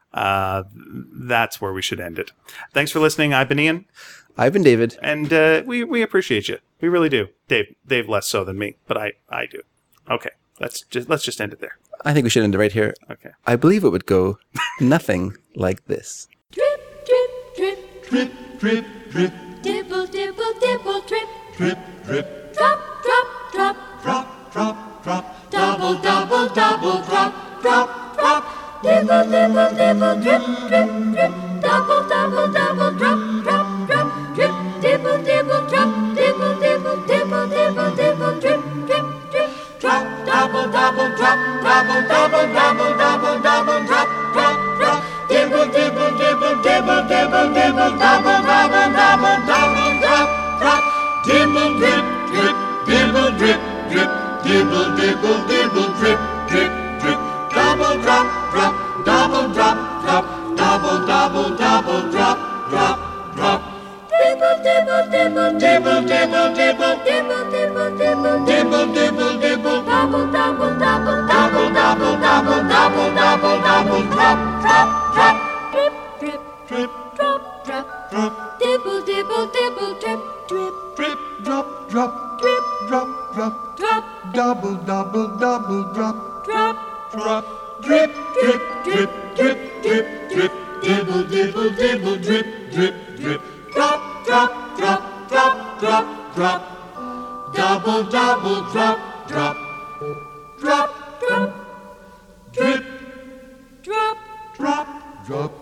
That's where we should end it. Thanks for listening. I've been Ian. I've been David. And we appreciate you. We really do. Dave less so than me, but I do. Okay. Let's just end it there. I think we should end it right here. Okay. I believe it would go nothing like this. Drip, drip, drip, drip, drip, drip. Dibble, dibble, dibble, drip, drip, drip. Drop, drop, drop, drop, drop, drop. Double, double, double, drop, drop, drop. Dibble, dibble, dibble, drip, drip, drip. Double, double, double, drop, drop, drop. Drip, dibble, dibble, drop, dibble, dibble, dibble, dibble, dibble, drip, drip, drip. Drop, double, double, drop, double, double, double, double, double, drop, drop, drop. Dibble, dibble, dibble, dibble, dibble, dibble, double, double, double, double, drop, drop. Dibble, drip, drip, dibble, drip, drip. Dibble, dibble, dibble, drip, drip, drip. Double, drop, drop, double, drop, drop. Double, double, double, drop, drop, drop. Dibble, dibble, dibble, dibble, dibble, dibble, dibble, dibble, dibble, dibble, dibble, dibble, double, double, double, double, double, double, double, double, double, drop, drop, drop. Drip, drip, drip, drop, drop, drop. Dibble, dibble, dibble, drip, drip, drip, drop, drop, drip, drop, drop, drop. Double, double, double, drop, drop, drop. Drip, drip, drip, drip, drip, drip. Dibble, dibble, dibble, drip, drip, drip. Drop, drop, drop, drop, drop, drop. Double, double, drop, drop. Drop, drop. Drip, drop, drop, drop.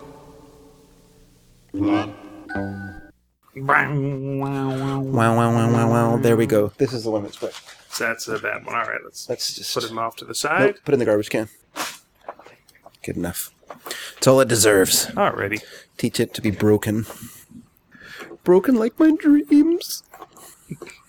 Wow, wow, wow, wow, wow. There we go. This is the one that's quick. That's a bad one. All right, let's just put him off to the side. Nope, put it in the garbage can. Good enough. It's all it deserves. Alrighty. Teach it to be broken. Broken like my dreams.